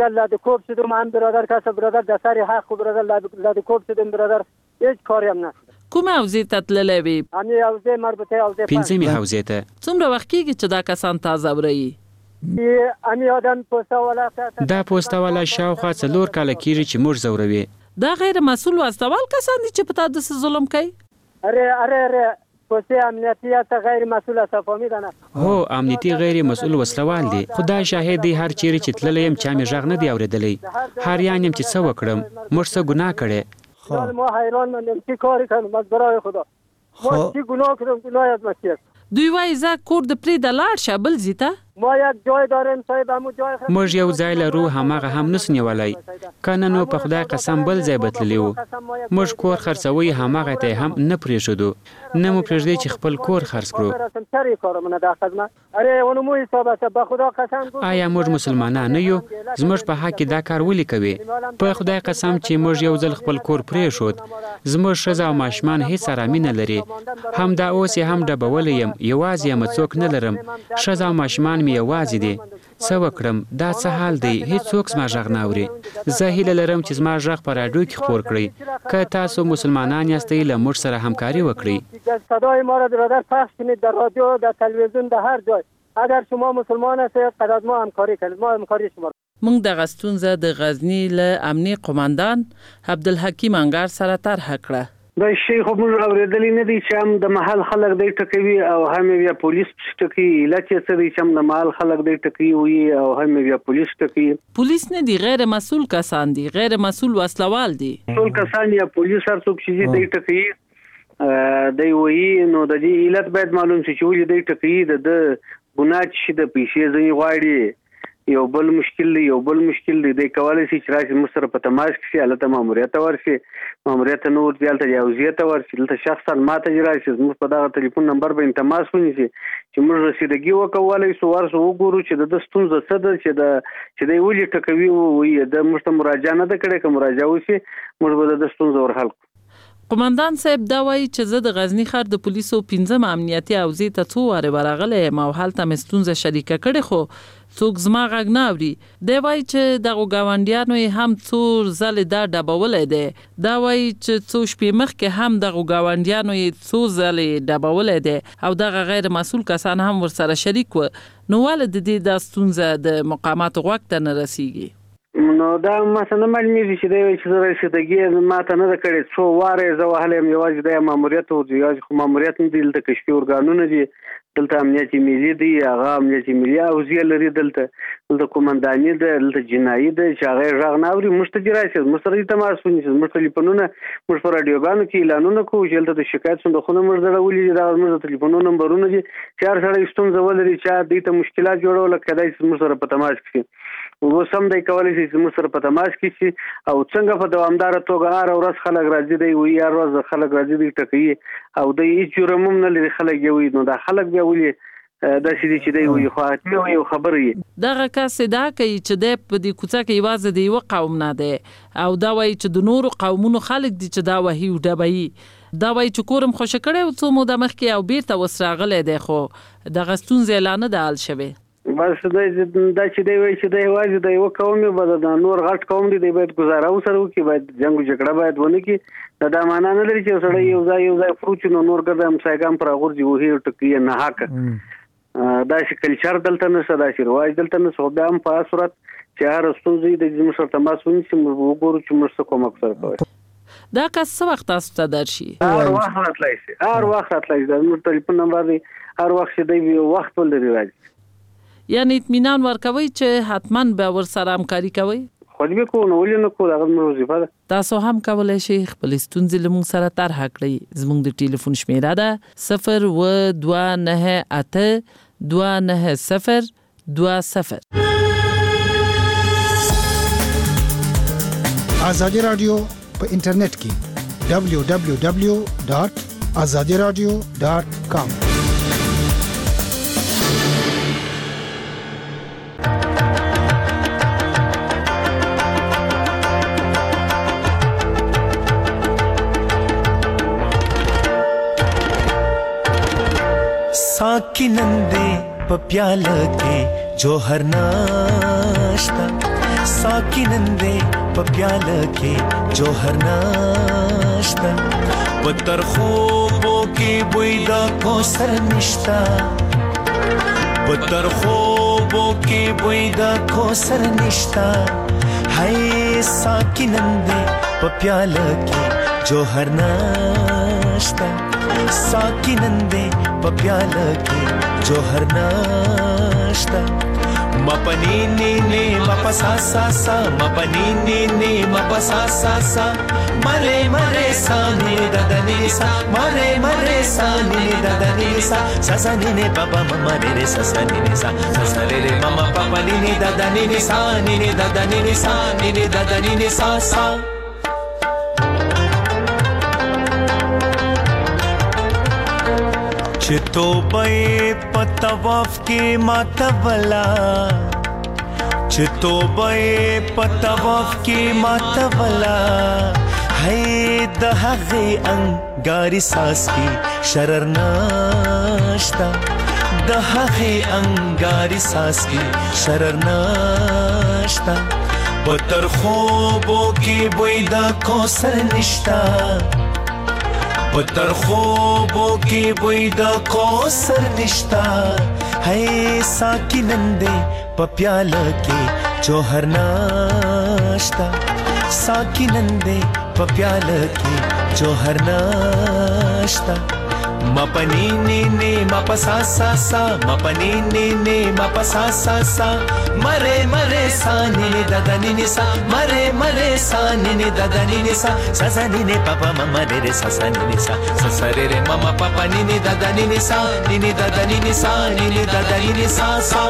کومه حوزې ته تللی وې؟ پنځمې حوزې ته. څومره وخت کېږي چې دا کسان تا ځوروي؟ دا پوسته والا شاوخوا څلور کاله کېږي چې موږ ځوروي. دا غیر مسؤل واستوال کسان دي چې په تا د ظلم کوي. اره اره اره کوڅه امنیتیات غیر مسؤل صفامي ده نه. هو امنیتي غیر مسؤل وسلوال دي. خدای شاهد دی هر چیرې چې تللی يم چا مې غږ نه دی اورېدلی. هر یان يم چې څه وکړم موږ څه ګناه کړې. ما حیران مندم چی کاری کنم از برای خدا. ما چی گناه کردم گناه از مسیح. دوی وای زه کور د پری د لاړ شه بل زیته. ما یک جای داریم صاحب همو جای خرید. موږ یو ځای لرو هماغه هم نس نیولای. کنه نو په خدای قسم بل ځای بتللی وو. موږ کور خرڅوي هماغه ته هم نه پریښودو. نه مو پرېږدي چې خپل کور خرڅ کړو. سری کارمونه د خدمت. اره اونو مو حساب است به خدا قسم. آیا موږ مسلمانان نه یو؟ زموږ په حق دا کار ولي کوي؟ په خدای قسم چې موږ یو ځل خپل کور پریښود. زموږ ښځه او ماشومان هیڅ آرامي نه لري. هم دا اوس هم ډبولې يم یوازې یم څوک نه لرم. ښځه او ماشومان مې یوازې دي. څه وکړم دا څه حال دی هیڅوک زما غږ نه اوري. زه هیله لرم چې زما غږ په راډیو کې خپور کړئ. که تاسو مسلمانان یاستئ له موږ سره همکاري وکړئ. صدای ما را برادر پخش کنید در رادیو در تلویزیون در هر جای. اگر شما مسلمان هستید قد ما همکاری کنید ما همکاری شما. موږ د غستونزه د غزنی له امنیه قوماندان عبدالحکیم انګار سره طرح کړه. دا شی خو موږ اورېدلی نه دی چې هم د محل خلک دی ټکوي او هم بیا پولیس ټکوي. علت یې څه دی چې هم د محل خلک دی ټکوي وي او هم بیا پولیس ټکوي. پولیس نه دی غیر مسؤل کسان دي غیر مسؤل وسلوال دي. ټول کسان یا پولیس هر څوک چې دی ټکوي دی وایي نو د دې علت باید معلوم شي چې ولې دی ټکوي. د ګناه چې د پیسې ځنې غواړي یو بل مشکل دی یو بل مشکل دی دی کولای شي چې راشي موږ سره په تماس کې شي هلته ماموریت ورشي ماموریت نور دی هلته جاوزیت ورشي دلته شخصا ماته راشي موږ په دغه ټلیفون نمبر باندې تماس ونیسي چې موږ رسیدګي وکولای شو ورسو وګورو چې د ستونزه څه ده چې د چې دی ولې ټکوي وي د موږ ته مراجعه نه ده کړې که مراجعه وشي موږ به د ستونزه ورحل کړو. قومندان صاحب دا وایي چې زه د غزنی ښار د پولیسو پنځم امنیتي حوزې ته څو وارې ورغلی یم او هلته مې ستونزه شریکه کړې خو څوک زما غږ نه اوري. دی وایي چې دغو ګاونډیانو یې هم څو ځلې دا ډبولی دی. دا وایي چې څو شپې مخکې هم دغو ګاونډیانو یې څو ځلې ډبولی دی او دغه غیر مسؤل کسان هم ورسره شریک و. نو ولې د دې دا ستونزه د مقاماتو غوږ ته نه رسیږي؟ نو دا ماته نه معلومیږي چې دی وایي چې زه رسیدګي ماته نه ده کړې. څو وارې زه وهلی یم یوازې دا ماموریت و یوازې خو ماموریت نه دي دلته کشفي ارګانونه دي دلته امنیتي ملي دی هغه امنیتي ملي حوزې لري دلته دلته قومنداني ده دلته جنایي ده چې هغه یې غږ نه اوري. موږ ته دې راشي موږ سره دې تماس ونیسي موږ ټلیفونونه موږ په راډیوګانو کې اعلانونه کوو چې دلته د شکایت صندوقونه موږ ځړولي دي. دغه زموږ د ټلیفونونو نمبرونه دي چې هر سړی ستونزه ولري چا دې ته مشکلات جوړوله کیدای شي موږ سره په تماس کې شي. اوس هم دی کولی شي چې موږ سره په تماس کې شي او څنګه په دوامداره توګه هره ورځ خلک راځي دی وایي هر ورځ خلک راځي دی ټکوي او دی هېڅ جرم هم نه لري خلک یې وایي. نو دا خلک بیا ولې داسې دي چې دی وایي خو حتمي وایي یو خبره یې دغه کس ادعا کوي چې دی په دې کوڅه کې یوازې د یوه قوم نه دی او دا وایي چې د نورو قومونو خلک دي چې دا وهي او ډبوي. دا وایي چې کور هم خوښه کړی و څو موده مخکې او بیرته اوس راغلی دی خو دغه ستونزې لا نه ده حل شوې. بس دا چې دی وایي چې دی یوازې د یوه قوم به د نور غټ قوم دی دی باید ګزاره ورسره وکړي باید جنګ و جګړه باید ونه کړي. دا معنا نه لري چې یو سړی یو ځای یو ځای فروچ نو نور ګرځي همسایګان پر غورځي وهي او ټکوي نه حقه. داسې کلچر دلته نشته داسې رواج دلته نشته. بیا هم په هغه صورت چې هر ستونزه د زموږ سره تماس ونیسي موږ وګورو چې موږ څه کومک سره کوي. دا کس څه وخت تاسو ته درشي؟ هر وخت راتلی شي هر وخت راتلی شي. زموږ ټلیفون نمبر دی هر وخت چې دی وخت ولري راځي. یعنی اطمینان ورکوي چې حتما به ورسره همکاري کوي؟ خو دې کوو نو ولې نه کوو هغه زموږ وظیفه ده. تاسو هم کولی شئ خپل ستونزې له موږ سره طرح کړئ. زموږ د ټلیفون شمیره ده صفر اووه دوه نهه اته دوه نهه صفر دوه صفر. ازادي رادیو په انټرنیټ کې دبلیو دبلیو دبلیو ډاٹ ازادي رادیو ډاٹ کام. साकी नंदे पप्याला के जोहर नाश्ता साकी नंदे पप्याला के जोहर नाश्ता पत्थर خوبو के बुइदा कोसर निश्ता पत्थर خوبو के बुइदा कोसर निश्ता हाय साकी नंदे په پیاله کې جوهر نشتا ساقي نن دې په پیاله کې جوهر نشتا ما پنی نی نی ما پسا سا سا ما پنی نی نی ما پسا سا سا مره مره سا نی ددا نی سا مره مره سا نی ددا نی سا سا سا نی نی پاپا ماما نی نی سا سا نی نی سا سا سا نی نی ماما پاپا نی نی ددا نی نی سا نی نی ددا نی نی سا نی نی ددا نی نی سا سا چې توبه پتواف کې ماتولا چې توبه پتواف کې ماتولا هي د هغه انګاری ساس کې شرر ناشتا د هغه انګاری ساس کې شرر ناشتا پتر خوبو کې بوی د کوثر نشتا پتر خوبو کی بوی دا کوثر نشتا ہے ساکی نندے پپیالا کے جوہر ناشتا ساکی نندے پپیالا کے جوہر ناشتا ما پنی نی نی ما پسا سا سا ما پنی نی نی ما پسا سا سا مرے مرے سا نی نی دادا نی نی سا مرے مرے سا نی نی دادا نی نی سا سا سا نی نی پاپا ماما رے رے سا سا نی نی سا سا سا رے رے ماما پاپا نی نی دادا نی نی سا نی نی دادا نی نی سا نی نی دادا نی نی سا سا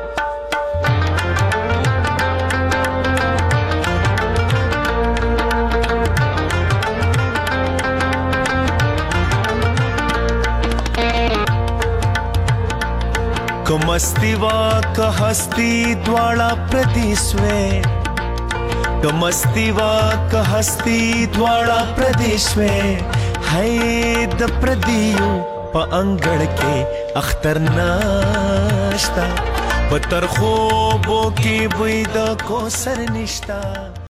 कमस्ती वा कहस्ती द्वाड़ा प्रदेश में कमस्ती वा कहस्ती द्वाड़ा प्रदेश में है द प्रदियो प अंगड़ के अख्तर नाश्ता बतर خوبو की बुई द कोसर निश्ता